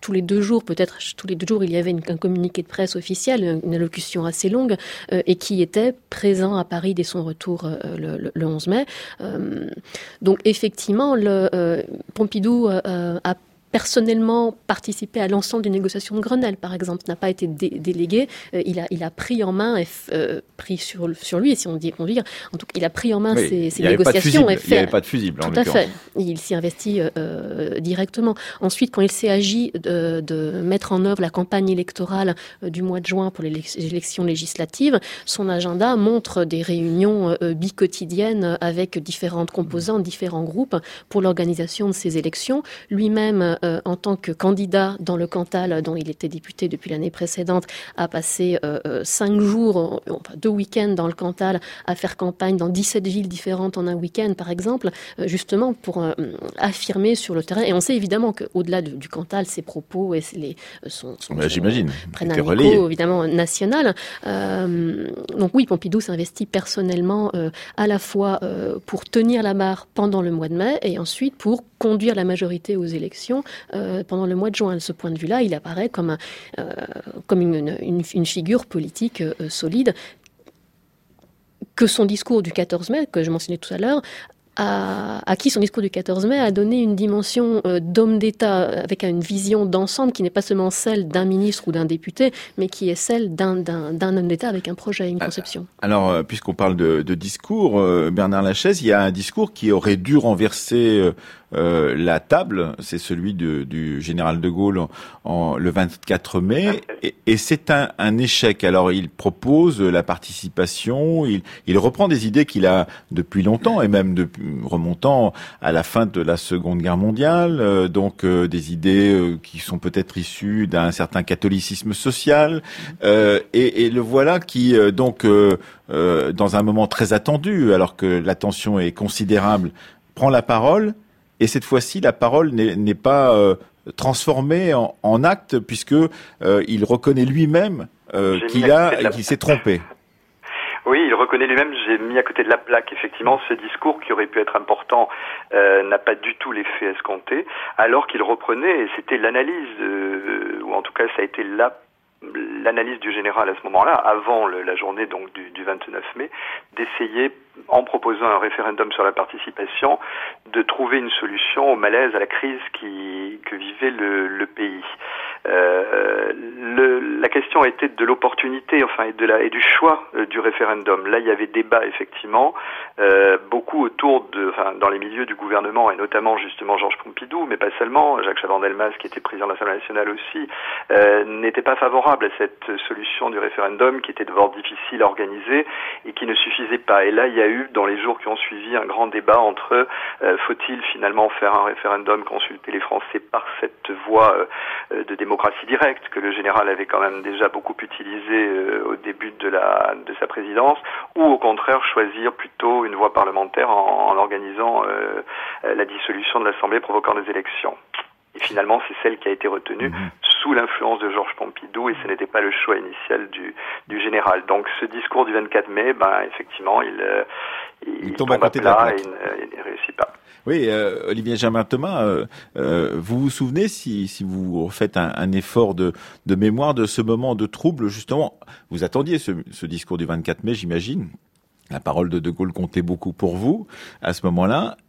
tous les 2 jours, il y avait un communiqué de presse officiel, une allocution assez longue, et qui était présent à Paris dès son retour le 11 mai. Donc effectivement, Pompidou a personnellement participé à l'ensemble des négociations de Grenelle, par exemple, n'a pas été délégué. Il a pris en main, pris sur lui, si on dit conduire. En tout cas, il a pris en main ces négociations. Il n'y avait pas de fusible, en l'occurrence. Tout à fait. Il s'y investit directement. Ensuite, quand il s'est agi de mettre en œuvre la campagne électorale du mois de juin pour les élections législatives, son agenda montre des réunions biquotidiennes avec différentes composantes, différents groupes pour l'organisation de ces élections. Lui-même, en tant que candidat dans le Cantal, dont il était député depuis l'année précédente, a passé 5 jours, 2 week-ends dans le Cantal, à faire campagne dans 17 villes différentes en un week-end, par exemple, justement pour affirmer sur le terrain. Et on sait évidemment qu'au-delà du Cantal, ses propos j'imagine, prennent un écho évidemment national. Donc oui, Pompidou s'investit personnellement à la fois pour tenir la barre pendant le mois de mai et ensuite pour conduire la majorité aux élections pendant le mois de juin. De ce point de vue-là, il apparaît comme une figure politique solide, que son discours du 14 mai, que je mentionnais tout à l'heure, à qui son discours du 14 mai a donné une dimension d'homme d'État avec une vision d'ensemble qui n'est pas seulement celle d'un ministre ou d'un député, mais qui est celle d'un homme d'État avec un projet, une conception. Alors, puisqu'on parle de discours, Bernard Lachaise, il y a un discours qui aurait dû renverser la table, c'est celui du général de Gaulle le 24 mai, et c'est un échec. Alors il propose la participation, il reprend des idées qu'il a depuis longtemps, et même remontant à la fin de la Seconde Guerre mondiale, donc des idées qui sont peut-être issues d'un certain catholicisme social, et le voilà qui dans un moment très attendu, alors que l'attention est considérable, prend la parole. Et cette fois-ci, la parole n'est pas transformée en acte, puisque il reconnaît lui-même qu'il s'est trompé. Oui, il reconnaît lui-même, j'ai mis à côté de la plaque, effectivement, ce discours qui aurait pu être important n'a pas du tout l'effet escompté, alors qu'il reprenait, et c'était l'analyse, ou en tout cas ça a été l'analyse du général à ce moment-là, avant la journée donc du 29 mai, d'essayer, en proposant un référendum sur la participation, de trouver une solution au malaise, à la crise que vivait le pays. La question était de l'opportunité, et du choix du référendum. Là, il y avait débat effectivement, beaucoup autour dans les milieux du gouvernement, et notamment justement Georges Pompidou, mais pas seulement, Jacques Chaban-Delmas, qui était président de l'Assemblée nationale aussi, n'était pas favorable à cette solution du référendum, qui était d'abord difficile à organiser et qui ne suffisait pas. Et là, il y a eu, dans les jours qui ont suivi, un grand débat entre faut-il finalement faire un référendum, consulter les Français par cette voie de démocratie directe que le général avait quand même déjà beaucoup utilisé au début de sa présidence, ou au contraire choisir plutôt une voie parlementaire en organisant la dissolution de l'Assemblée provoquant des élections. Et finalement, c'est celle qui a été retenue sous l'influence de Georges Pompidou, et ce n'était pas le choix initial du général. Donc ce discours du 24 mai, effectivement, il tombe à côté de la plaque. Il ne réussit pas. Oui, Olivier Germain-Thomas, vous vous souvenez, si vous refaites un effort de mémoire de ce moment de trouble, justement, vous attendiez ce discours du 24 mai, j'imagine. La parole de Gaulle comptait beaucoup pour vous à ce moment-là.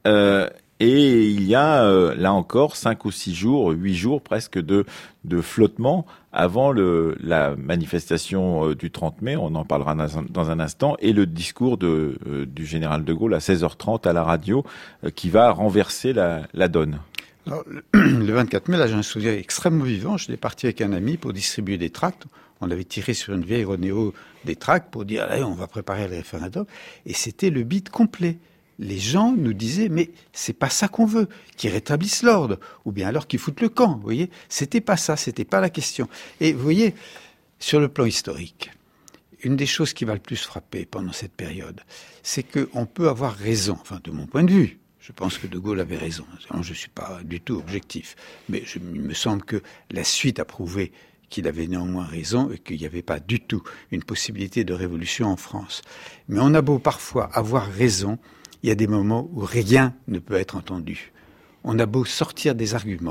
Et il y a, là encore, 5 ou 6 jours, 8 jours presque de flottement avant la manifestation du 30 mai, on en parlera dans un instant, et le discours du général de Gaulle à 16h30 à la radio, qui va renverser la donne. Alors, le 24 mai, là, j'ai un souvenir extrêmement vivant. J'étais parti avec un ami pour distribuer des tracts. On avait tiré sur une vieille Renéo des tracts pour dire, allez, on va préparer le référendum. Et c'était le bide complet. Les gens nous disaient, mais c'est pas ça qu'on veut, qu'ils rétablissent l'ordre, ou bien alors qu'ils foutent le camp, vous voyez. C'était pas ça, c'était pas la question. Et vous voyez, sur le plan historique, une des choses qui va le plus frapper pendant cette période, c'est qu'on peut avoir raison, de mon point de vue. Je pense que De Gaulle avait raison. Je suis pas du tout objectif. Mais il me semble que la suite a prouvé qu'il avait néanmoins raison et qu'il n'y avait pas du tout une possibilité de révolution en France. Mais on a beau parfois avoir raison, il y a des moments où rien ne peut être entendu. On a beau sortir des arguments,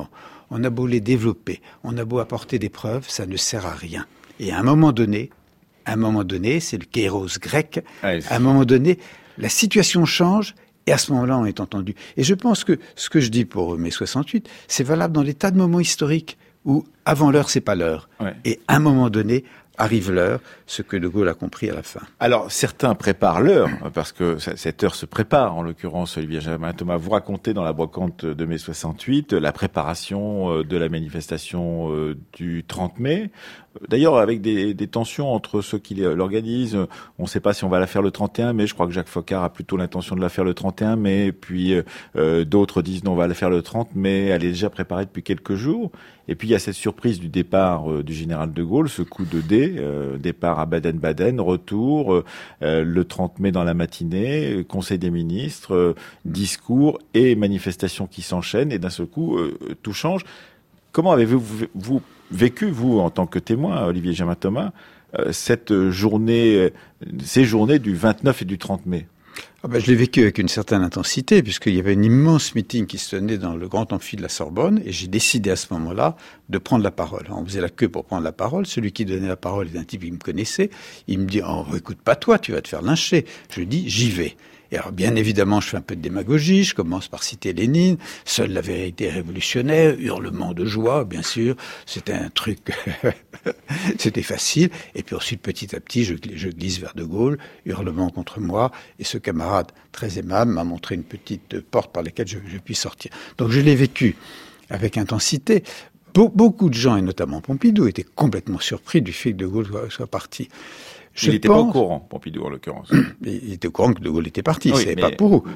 on a beau les développer, on a beau apporter des preuves, ça ne sert à rien. Et à un moment donné, c'est le kéros grec, à un moment donné, la situation change, et à ce moment-là, on est entendu. Et je pense que ce que je dis pour mai 68, c'est valable dans des tas de moments historiques où avant l'heure, c'est pas l'heure. Ouais. Et à un moment donné, arrive l'heure, ce que De Gaulle a compris à la fin. Alors, certains préparent l'heure, parce que cette heure se prépare, en l'occurrence, Olivier Jamin-Thomas. Vous racontez dans la brocante de mai 68 la préparation de la manifestation du 30 mai. D'ailleurs, avec des tensions entre ceux qui l'organisent. On ne sait pas si on va la faire le 31 mai. Je crois que Jacques Foccart a plutôt l'intention de la faire le 31 mai. Puis d'autres disent non, on va la faire le 30 mai. Elle est déjà préparée depuis quelques jours. Et puis il y a cette surprise du départ du général de Gaulle, ce coup de dé, départ à Baden-Baden, retour le 30 mai dans la matinée, Conseil des ministres, discours et manifestations qui s'enchaînent. Et d'un seul coup, tout change. Comment avez-vous vécu, vous, en tant que témoin, Olivier Jamin-Thomas, ces journées du 29 et du 30 mai? Je l'ai vécu avec une certaine intensité, puisqu'il y avait un immense meeting qui se tenait dans le grand amphi de la Sorbonne, et j'ai décidé à ce moment-là de prendre la parole. On faisait la queue pour prendre la parole. Celui qui donnait la parole est un type qui me connaissait. Il me dit « Oh, écoute pas toi, tu vas te faire lyncher ». Je dis « J'y vais ». Et alors, bien évidemment, je fais un peu de démagogie, je commence par citer Lénine, seule la vérité est révolutionnaire, hurlement de joie, bien sûr, c'était un truc, c'était facile, et puis ensuite, petit à petit, je glisse vers De Gaulle, hurlement contre moi, et ce camarade très aimable m'a montré une petite porte par laquelle je puis sortir. Donc je l'ai vécu avec intensité. Beaucoup de gens, et notamment Pompidou, étaient complètement surpris du fait que De Gaulle soit parti. Il n'était pas au courant, Pompidou, en l'occurrence. Il était au courant que De Gaulle était parti, oui, c'est pas pour vous.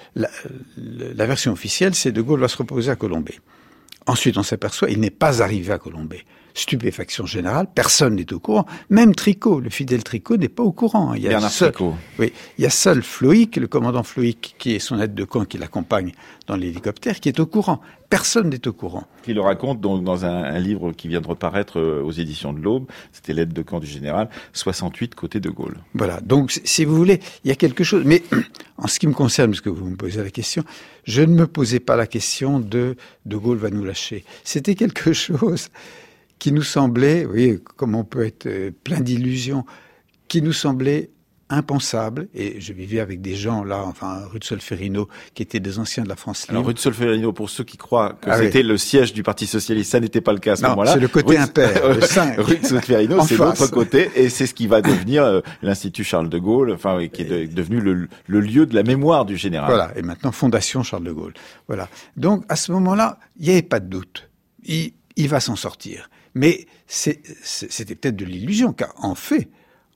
La version officielle, c'est De Gaulle va se reposer à Colombey. Ensuite, on s'aperçoit, il n'est pas arrivé à Colombey. Stupéfaction générale, personne n'est au courant. Même Tricot, le fidèle Tricot, n'est pas au courant. Bernard Tricot. Oui, il y a seul Floïc, le commandant Floïc, qui est son aide de camp, qui l'accompagne dans l'hélicoptère, qui est au courant. Personne n'est au courant. Qui le raconte donc dans un livre qui vient de reparaître aux éditions de l'Aube. C'était l'aide de camp du général, 68 côté De Gaulle. Voilà. Donc, si vous voulez, il y a quelque chose. Mais en ce qui me concerne, parce que vous me posez la question, je ne me posais pas la question de Gaulle va nous lâcher. C'était quelque chose qui nous semblait, vous voyez, comme on peut être plein d'illusions, qui nous semblait impensable. Et je vivais avec des gens là, enfin, rue de Solferino, qui étaient des anciens de la France libre. Alors, rue de Solferino, pour ceux qui croient que c'était le siège du Parti socialiste, ça n'était pas le cas à ce moment-là. C'est le côté impair. Rue de Solferino, c'est l'autre côté, et c'est ce qui va devenir l'Institut Charles de Gaulle, enfin, qui est devenu le lieu de la mémoire du général. Voilà. Et maintenant, Fondation Charles de Gaulle. Voilà. Donc, à ce moment-là, il n'y avait pas de doute. Il va s'en sortir. Mais c'était peut-être de l'illusion, car en fait,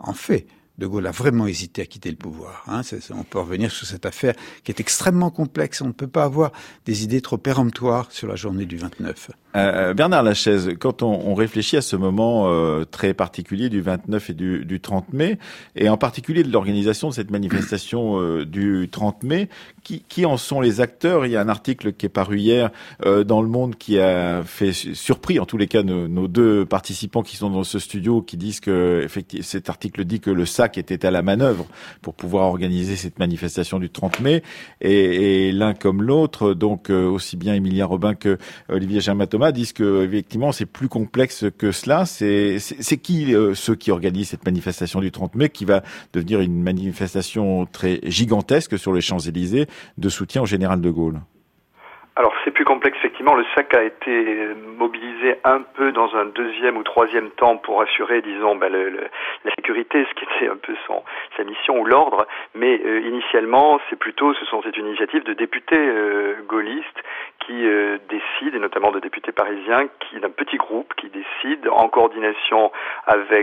De Gaulle a vraiment hésité à quitter le pouvoir. On peut revenir sur cette affaire qui est extrêmement complexe. On ne peut pas avoir des idées trop péremptoires sur la journée du 29. Bernard Lachaise, quand on réfléchit à ce moment très particulier du 29 et du 30 mai, et en particulier de l'organisation de cette manifestation du 30 mai, qui en sont les acteurs? Il y a un article qui est paru hier dans Le Monde qui a fait surpris, en tous les cas, nos deux participants qui sont dans ce studio, qui disent que, effectivement, cet article dit que le SAC était à la manœuvre pour pouvoir organiser cette manifestation du 30 mai, et l'un comme l'autre, donc aussi bien Emilia Robin que Olivier Jamin-Thomas, disent que effectivement c'est plus complexe que cela. C'est qui ceux qui organisent cette manifestation du 30 mai, qui va devenir une manifestation très gigantesque sur les Champs-Élysées de soutien au général de Gaulle? Alors c'est plus complexe, effectivement. Le SAC a été mobilisé un peu dans un deuxième ou troisième temps pour assurer, disons, la sécurité, ce qui était un peu sa mission ou l'ordre. Mais initialement, c'est une initiative de députés gaullistes qui décident, et notamment de députés parisiens, d'un petit groupe qui décide en coordination avec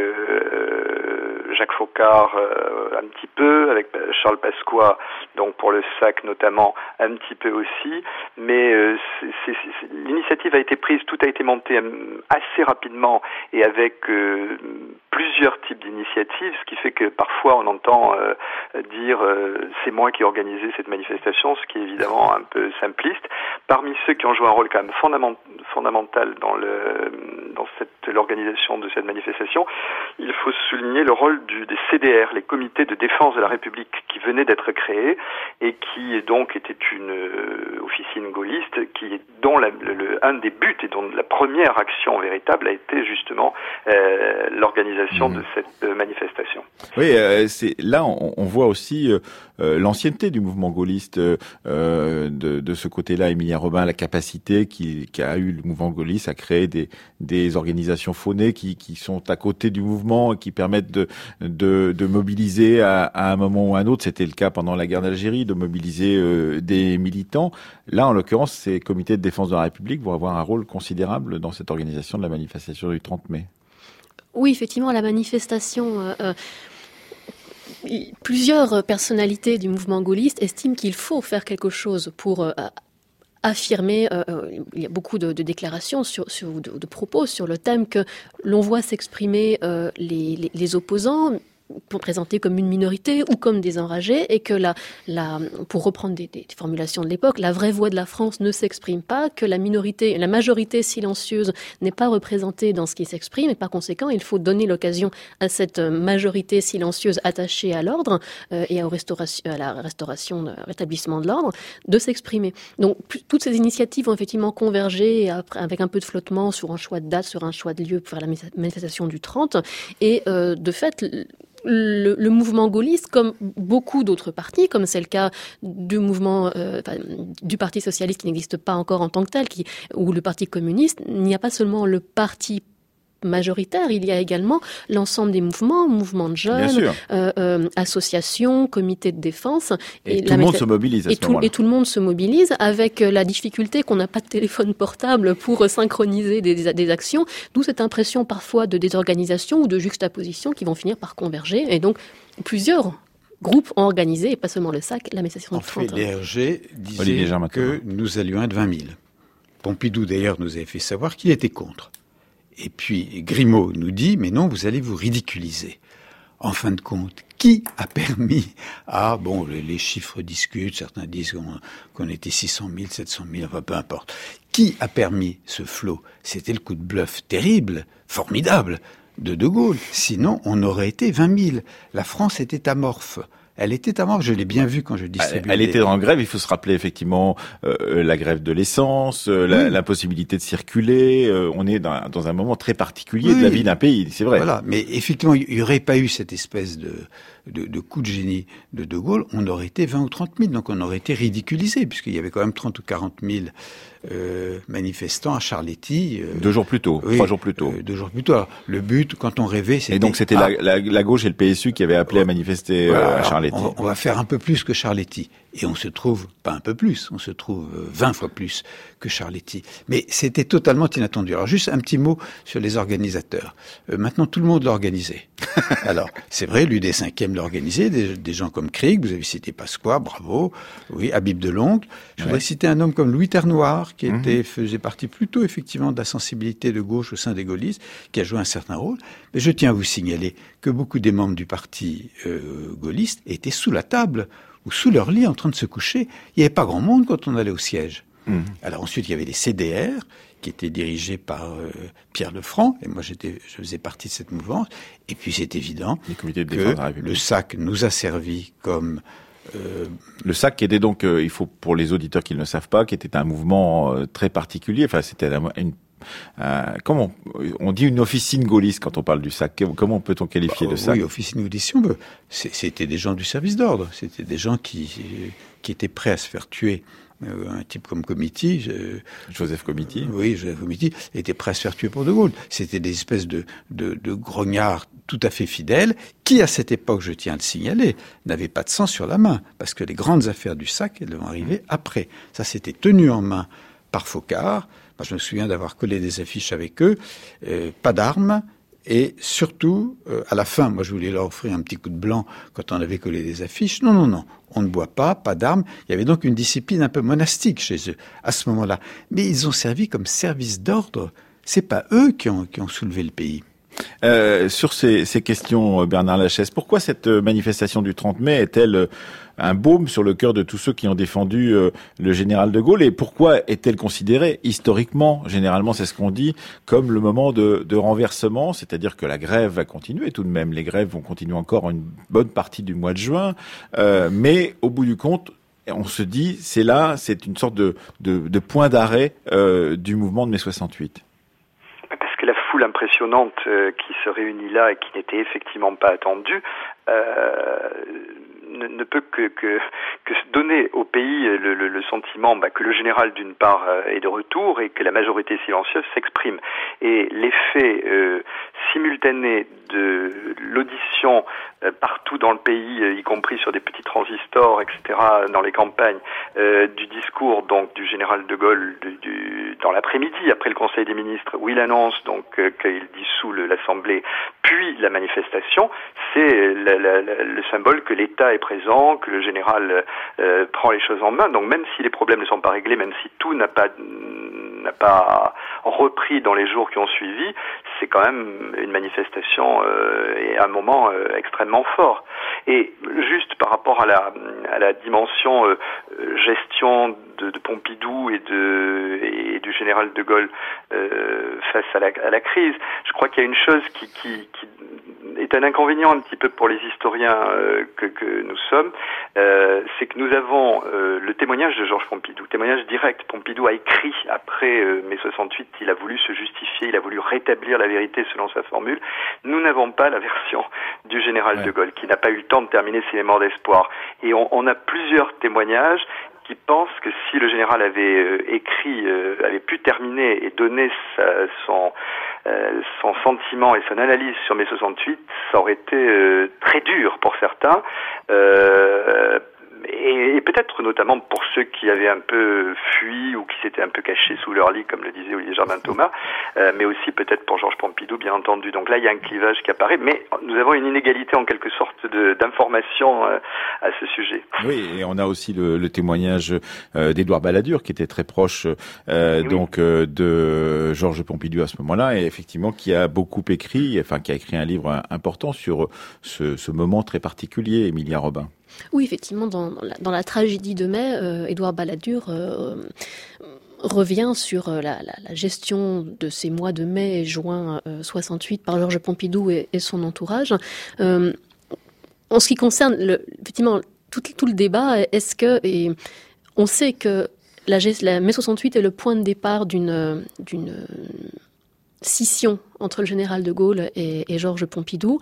Jacques Foccart un petit peu, avec Charles Pasqua, donc pour le SAC notamment, un petit peu aussi. Mais l'initiative a été prise, tout a été monté assez rapidement et avec plusieurs types d'initiatives, ce qui fait que parfois on entend dire c'est moi qui ai organisé cette manifestation, ce qui est évidemment un peu simpliste. Parmi ceux qui ont joué un rôle quand même fondamental dans l'organisation de cette manifestation, il faut souligner le rôle des CDR, les comités de défense de la République, qui venaient d'être créés et qui donc était une officine gaulliste dont un des buts et dont la première action véritable a été justement l'organisation de cette manifestation. Oui, là on voit aussi l'ancienneté du mouvement gaulliste de ce côté-là. Émilien Robin, la capacité qu'a eu le mouvement gaulliste à créer des organisations faunées qui sont à côté du mouvement et qui permettent de mobiliser à un moment ou à un autre. C'était le cas pendant la guerre d'Algérie, de mobiliser des militants. Là, en l'occurrence, ces comités de défense de la République vont avoir un rôle considérable dans cette organisation de la manifestation du 30 mai. Oui, effectivement, la manifestation... plusieurs personnalités du mouvement gaulliste estiment qu'il faut faire quelque chose pour affirmer, il y a beaucoup de déclarations, de propos sur le thème que l'on voit s'exprimer les opposants, présentés comme une minorité ou comme des enragés, et que pour reprendre des formulations de l'époque, la vraie voix de la France ne s'exprime pas, que la majorité silencieuse n'est pas représentée dans ce qui s'exprime, et par conséquent, il faut donner l'occasion à cette majorité silencieuse attachée à l'ordre et à la rétablissement de l'ordre de s'exprimer. Donc, toutes ces initiatives ont effectivement convergé avec un peu de flottement sur un choix de date, sur un choix de lieu pour faire la manifestation du 30, et de fait, le mouvement gaulliste, comme beaucoup d'autres partis, comme c'est le cas du mouvement du Parti socialiste qui n'existe pas encore en tant que tel, ou le Parti communiste, il n'y a pas seulement le parti majoritaire, il y a également l'ensemble des mouvements de jeunes, associations, comités de défense. Et tout le monde se mobilise à ce moment-là. Et tout le monde se mobilise avec la difficulté qu'on n'a pas de téléphone portable pour synchroniser des actions, d'où cette impression parfois de désorganisation ou de juxtaposition qui vont finir par converger. Et donc, plusieurs groupes ont organisé, et pas seulement le SAC, la manifestation du 30. En fait, l'ERG disait que nous allions être 20 000. Pompidou, d'ailleurs, nous avait fait savoir qu'il était contre. Et puis Grimaud nous dit, mais non, vous allez vous ridiculiser. En fin de compte, qui a permis les chiffres discutent, certains disent qu'on était 600 000, 700 000, enfin peu importe. Qui a permis ce flot? C'était le coup de bluff terrible, formidable, de Gaulle. Sinon, on aurait été 20 000. La France était amorphe. Elle était amorphe, je l'ai bien vu quand je distribuais. Elle était en grève, il faut se rappeler effectivement la grève de l'essence, l'impossibilité de circuler. On est dans un moment très particulier de la vie d'un pays, c'est vrai. Voilà, mais effectivement, il n'y aurait pas eu cette espèce de coup de génie de Gaulle, on aurait été 20 ou 30 000, donc on aurait été ridiculisé, puisqu'il y avait quand même 30 ou 40 000 manifestants à Charléty. 2 jours plus tôt, 3 jours plus tôt. 2 jours plus tôt. Alors, le but, quand on rêvait, c'était... Et donc c'était la gauche et le PSU qui avaient appelé à manifester à Charléty. On va faire un peu plus que Charléty. Et on se trouve, pas un peu plus, on se trouve 20 fois plus que Charléty. Mais c'était totalement inattendu. Alors juste un petit mot sur les organisateurs. Maintenant, tout le monde l'a organisé. Alors, c'est vrai, l'UD5e l'a organisé, des gens comme Krieg, vous avez cité Pasqua, bravo, oui, Habib Deloncle. Je voudrais citer un homme comme Louis Ternoir, qui faisait partie plutôt effectivement de la sensibilité de gauche au sein des gaullistes, qui a joué un certain rôle. Mais je tiens à vous signaler que beaucoup des membres du parti gaulliste étaient sous la table ou sous leur lit en train de se coucher. Il n'y avait pas grand monde quand on allait au siège. Alors ensuite, il y avait les CDR, qui étaient dirigés par Pierre Lefranc, et moi je faisais partie de cette mouvance. Et puis c'est évident que le SAC nous a servi comme... Le SAC qui était donc, il faut pour les auditeurs qui ne le savent pas, qui était un mouvement très particulier, enfin c'était comment on dit une officine gaulliste quand on parle du SAC? Comment peut-on qualifier le SAC? Oui, officine gaulliste, c'était des gens du service d'ordre, c'était des gens qui étaient prêts à se faire tuer. Un type comme Comiti, Joseph Comiti. Oui, Joseph Comiti était prêt à se faire tuer pour De Gaulle. C'était des espèces de grognards tout à fait fidèles qui, à cette époque, je tiens à le signaler, n'avaient pas de sang sur la main parce que les grandes affaires du SAC, elles vont arriver après. Ça, c'était tenu en main par Focard. Moi, je me souviens d'avoir collé des affiches avec eux, pas d'armes. Et surtout, à la fin, moi je voulais leur offrir un petit coup de blanc quand on avait collé des affiches. Non, on ne boit pas d'armes. Il y avait donc une discipline un peu monastique chez eux à ce moment-là. Mais ils ont servi comme service d'ordre. C'est pas eux qui ont soulevé le pays. Sur ces questions, Bernard Lachaise, pourquoi cette manifestation du 30 mai est-elle un baume sur le cœur de tous ceux qui ont défendu le général de Gaulle, et pourquoi est-elle considérée historiquement, généralement c'est ce qu'on dit, comme le moment de renversement, c'est-à-dire que la grève va continuer tout de même, les grèves vont continuer encore une bonne partie du mois de juin, mais au bout du compte, on se dit, c'est une sorte de point d'arrêt du mouvement de mai 68. Parce que la foule impressionnante qui se réunit là et qui n'était effectivement pas attendue, ne peut que donner au pays le sentiment que le général d'une part est de retour et que la majorité silencieuse s'exprime. Et l'effet simultané de l'audition partout dans le pays, y compris sur des petits transistors, etc., dans les campagnes, du discours donc du général de Gaulle dans l'après-midi, après le Conseil des ministres, où il annonce donc qu'il dissout l'Assemblée, puis la manifestation, c'est le symbole que l'État est présent, que le général prend les choses en main. Donc même si les problèmes ne sont pas réglés, même si tout n'a pas repris dans les jours qui ont suivi, c'est quand même une manifestation et un moment extrêmement fort. Et juste par rapport à la dimension gestion de Pompidou et du général de Gaulle face à la crise, je crois qu'il y a une chose qui est un inconvénient un petit peu pour les historiens que nous sommes, c'est que nous avons le témoignage de Georges Pompidou, témoignage direct. Pompidou a écrit après mai 68, il a voulu se justifier, il a voulu rétablir la vérité selon sa formule. Nous n'avons pas la version du général de Gaulle, qui n'a pas eu le temps de terminer ses mémoires d'espoir. Et on a plusieurs témoignages qui pensent que si le général avait avait pu terminer et donner son sentiment et son analyse sur mai 68, ça aurait été très dur pour certains. Et peut-être notamment pour ceux qui avaient un peu fui ou qui s'étaient un peu cachés sous leur lit, comme le disait Olivier Germain-Thomas, mais aussi peut-être pour Georges Pompidou, bien entendu. Donc là, il y a un clivage qui apparaît, mais nous avons une inégalité en quelque sorte d'information à ce sujet. Oui, et on a aussi le témoignage d'Édouard Balladur, qui était très proche donc de Georges Pompidou à ce moment-là, et effectivement qui a beaucoup écrit, qui a écrit un livre important sur ce moment très particulier, Emilia Robin. Oui, effectivement, dans la tragédie de mai, Édouard Balladur revient sur la gestion de ces mois de mai et juin 68 par Georges Pompidou et son entourage. En ce qui concerne effectivement tout le débat, on sait que la mai 68 est le point de départ d'une scission entre le général de Gaulle et Georges Pompidou,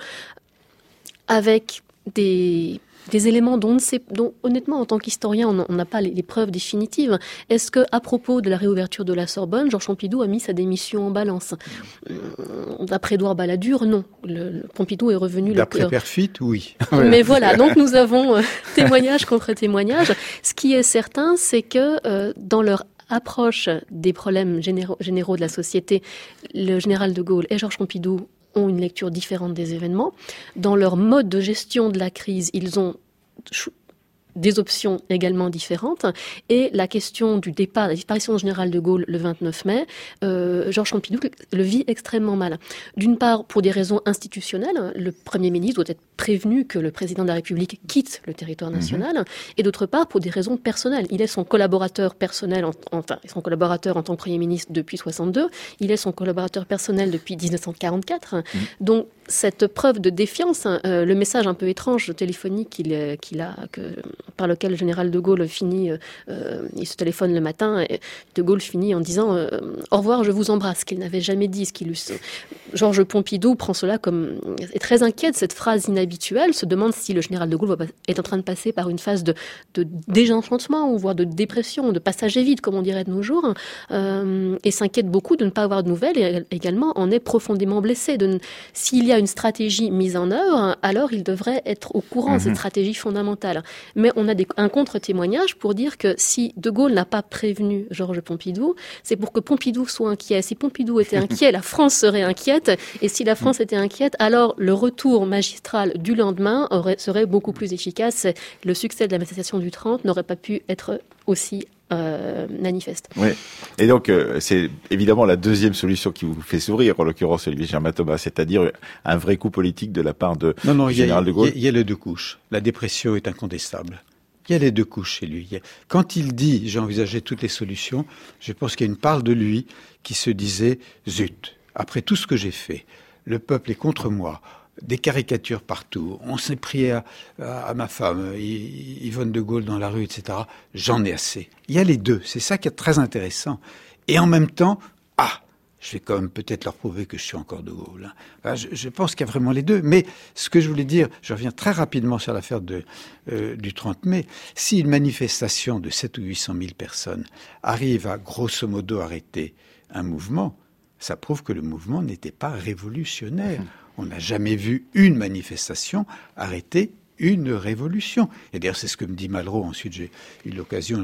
avec des éléments dont honnêtement, en tant qu'historien, on n'a pas les preuves définitives. Est-ce que, à propos de la réouverture de la Sorbonne, Georges Pompidou a mis sa démission en balance? D'après Édouard Balladur, non. Pompidou est revenu... D'après Perfit, oui. Mais voilà, donc nous avons témoignage contre témoignage. Ce qui est certain, c'est que dans leur approche des problèmes généraux de la société, le général de Gaulle et Georges Pompidou ont une lecture différente des événements. Dans leur mode de gestion de la crise, ils ont des options également différentes. Et la question du départ, la disparition du général de Gaulle le 29 mai, Georges Pompidou le vit extrêmement mal. D'une part, pour des raisons institutionnelles, le Premier ministre doit être prévenu que le président de la République quitte le territoire national, et d'autre part, pour des raisons personnelles. Il est son collaborateur personnel, son collaborateur en tant que Premier ministre depuis 62, il est son collaborateur personnel depuis 1944. Donc, cette preuve de défiance, le message un peu étrange téléphonique par lequel le général de Gaulle finit, il se téléphone le matin, et de Gaulle finit en disant « Au revoir, je vous embrasse », qu'il n'avait jamais dit. Georges Pompidou prend cela est très inquiet de cette phrase inhabituelle, se demande si le général de Gaulle est en train de passer par une phase de désenchantement, ou voire de dépression, de passage vide, comme on dirait de nos jours, et s'inquiète beaucoup de ne pas avoir de nouvelles, et également en est profondément blessé. S'il y a une stratégie mise en œuvre, alors il devrait être au courant de cette stratégie fondamentale. Mais on a un contre-témoignage pour dire que si de Gaulle n'a pas prévenu Georges Pompidou, c'est pour que Pompidou soit inquiet. Si Pompidou était inquiet, la France serait inquiète, et si la France était inquiète, alors le retour magistral du lendemain serait beaucoup plus efficace. Le succès de la manifestation du 30 n'aurait pas pu être aussi manifeste. Oui. Et donc, c'est évidemment la deuxième solution qui vous fait sourire, en l'occurrence Olivier Germain-Thomas, c'est-à-dire un vrai coup politique de la part du général de Gaulle. Il y a les deux couches. La dépression est incontestable. Il y a les deux couches chez lui. Quand il dit « j'ai envisagé toutes les solutions », je pense qu'il y a une part de lui qui se disait « zut, après tout ce que j'ai fait, le peuple est contre moi ». Des caricatures partout. On s'est pris à ma femme, Yvonne de Gaulle dans la rue, etc. J'en ai assez. Il y a les deux. C'est ça qui est très intéressant. Et en même temps, je vais quand même peut-être leur prouver que je suis encore de Gaulle. Je pense qu'il y a vraiment les deux. Mais ce que je voulais dire, je reviens très rapidement sur l'affaire du 30 mai. Si une manifestation de 700 ou 800 000 personnes arrive à grosso modo arrêter un mouvement, ça prouve que le mouvement n'était pas révolutionnaire. On n'a jamais vu une manifestation arrêter une révolution. Et d'ailleurs, c'est ce que me dit Malraux. Ensuite, j'ai eu l'occasion,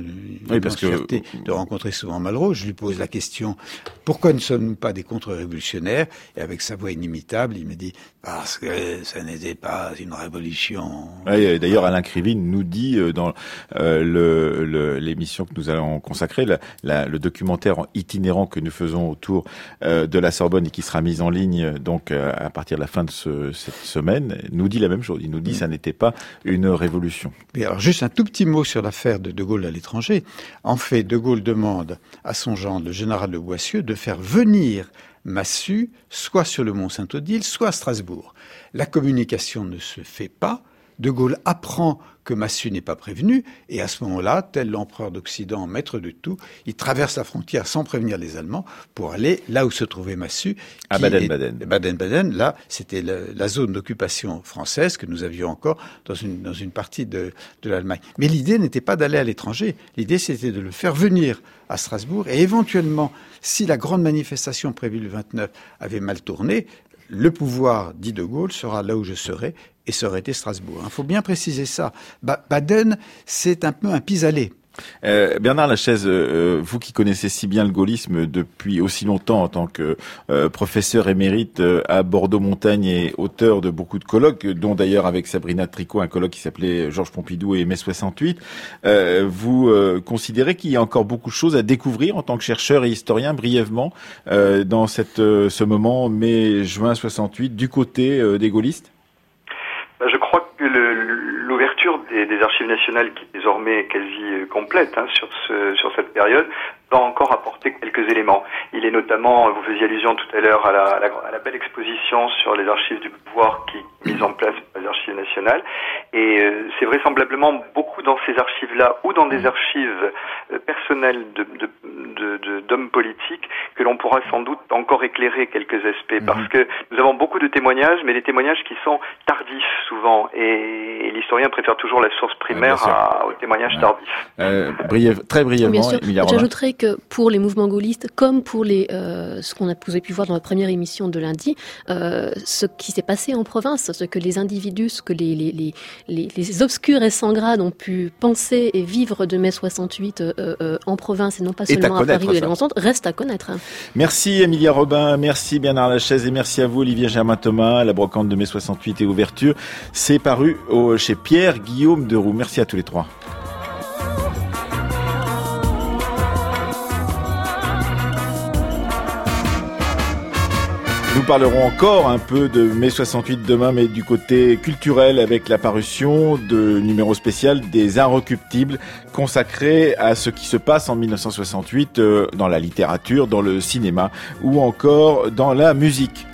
de rencontrer souvent Malraux. Je lui pose la question, pourquoi ne sommes-nous pas des contre-révolutionnaires? Et avec sa voix inimitable, il me dit, parce que ça n'était pas une révolution. Oui, d'ailleurs, Alain Krivine nous dit dans l'émission que nous allons consacrer, le documentaire itinérant que nous faisons autour de la Sorbonne et qui sera mis en ligne donc à partir de la fin de cette semaine, nous dit la même chose. Il nous dit ça n'était pas une révolution. Mais alors, juste un tout petit mot sur l'affaire de Gaulle à l'étranger. En fait, De Gaulle demande à son gendre, le général de Boissieu, de faire venir Massu, soit sur le Mont Saint-Odile, soit à Strasbourg. La communication ne se fait pas. De Gaulle apprend que Massu n'est pas prévenu, et à ce moment-là, tel l'empereur d'Occident, maître de tout, il traverse la frontière sans prévenir les Allemands pour aller là où se trouvait Massu. À Baden-Baden. Baden-Baden, là, c'était la zone d'occupation française que nous avions encore dans une partie de l'Allemagne. Mais l'idée n'était pas d'aller à l'étranger. L'idée, c'était de le faire venir à Strasbourg, et éventuellement, si la grande manifestation prévue le 29 avait mal tourné, le pouvoir, dit De Gaulle, sera là où je serai, et ça aurait été Strasbourg. Il faut bien préciser ça. Baden, c'est un peu un pis-aller. Bernard Lachaise, vous qui connaissez si bien le gaullisme depuis aussi longtemps en tant que professeur émérite à Bordeaux-Montagne et auteur de beaucoup de colloques, dont d'ailleurs avec Sabrina Tricot un colloque qui s'appelait Georges Pompidou et mai 68, vous considérez qu'il y a encore beaucoup de choses à découvrir en tant que chercheur et historien brièvement dans ce moment mai-juin 68 du côté des gaullistes? Je crois que l'ouverture des archives nationales, qui est désormais quasi complète sur cette période, va encore apporter quelques éléments. Il est notamment, vous faisiez allusion tout à l'heure à la belle exposition sur les archives du pouvoir qui est mise en place par les archives nationales, et c'est vraisemblablement beaucoup dans ces archives-là ou dans des archives personnelles d'hommes politiques que l'on pourra sans doute encore éclairer quelques aspects, parce que nous avons beaucoup de témoignages, mais des témoignages qui sont tardifs souvent, et l'historien préfère toujours la source primaire aux témoignages tardifs. Très brièvement, bien sûr. Emilia Rollin. J'ajouterais que pour les mouvements gaullistes, comme pour ce qu'on a pu voir dans la première émission de lundi, ce qui s'est passé en province, ce que les individus, ce que les obscurs et sans grade ont pu penser et vivre de mai 68 en province et non pas seulement à Paris ou à l'ensemble, reste à connaître. Merci Emilia Robin, merci Bernard Lachaise et merci à vous Olivier Germain-Thomas. La brocante de mai 68 et ouverture, c'est paru chez Pierre-Guillaume Deroux. Merci à tous les trois. Nous parlerons encore un peu de mai 68 demain, mais du côté culturel avec la parution de numéro spécial des Inrecuptibles consacré à ce qui se passe en 1968 dans la littérature, dans le cinéma ou encore dans la musique.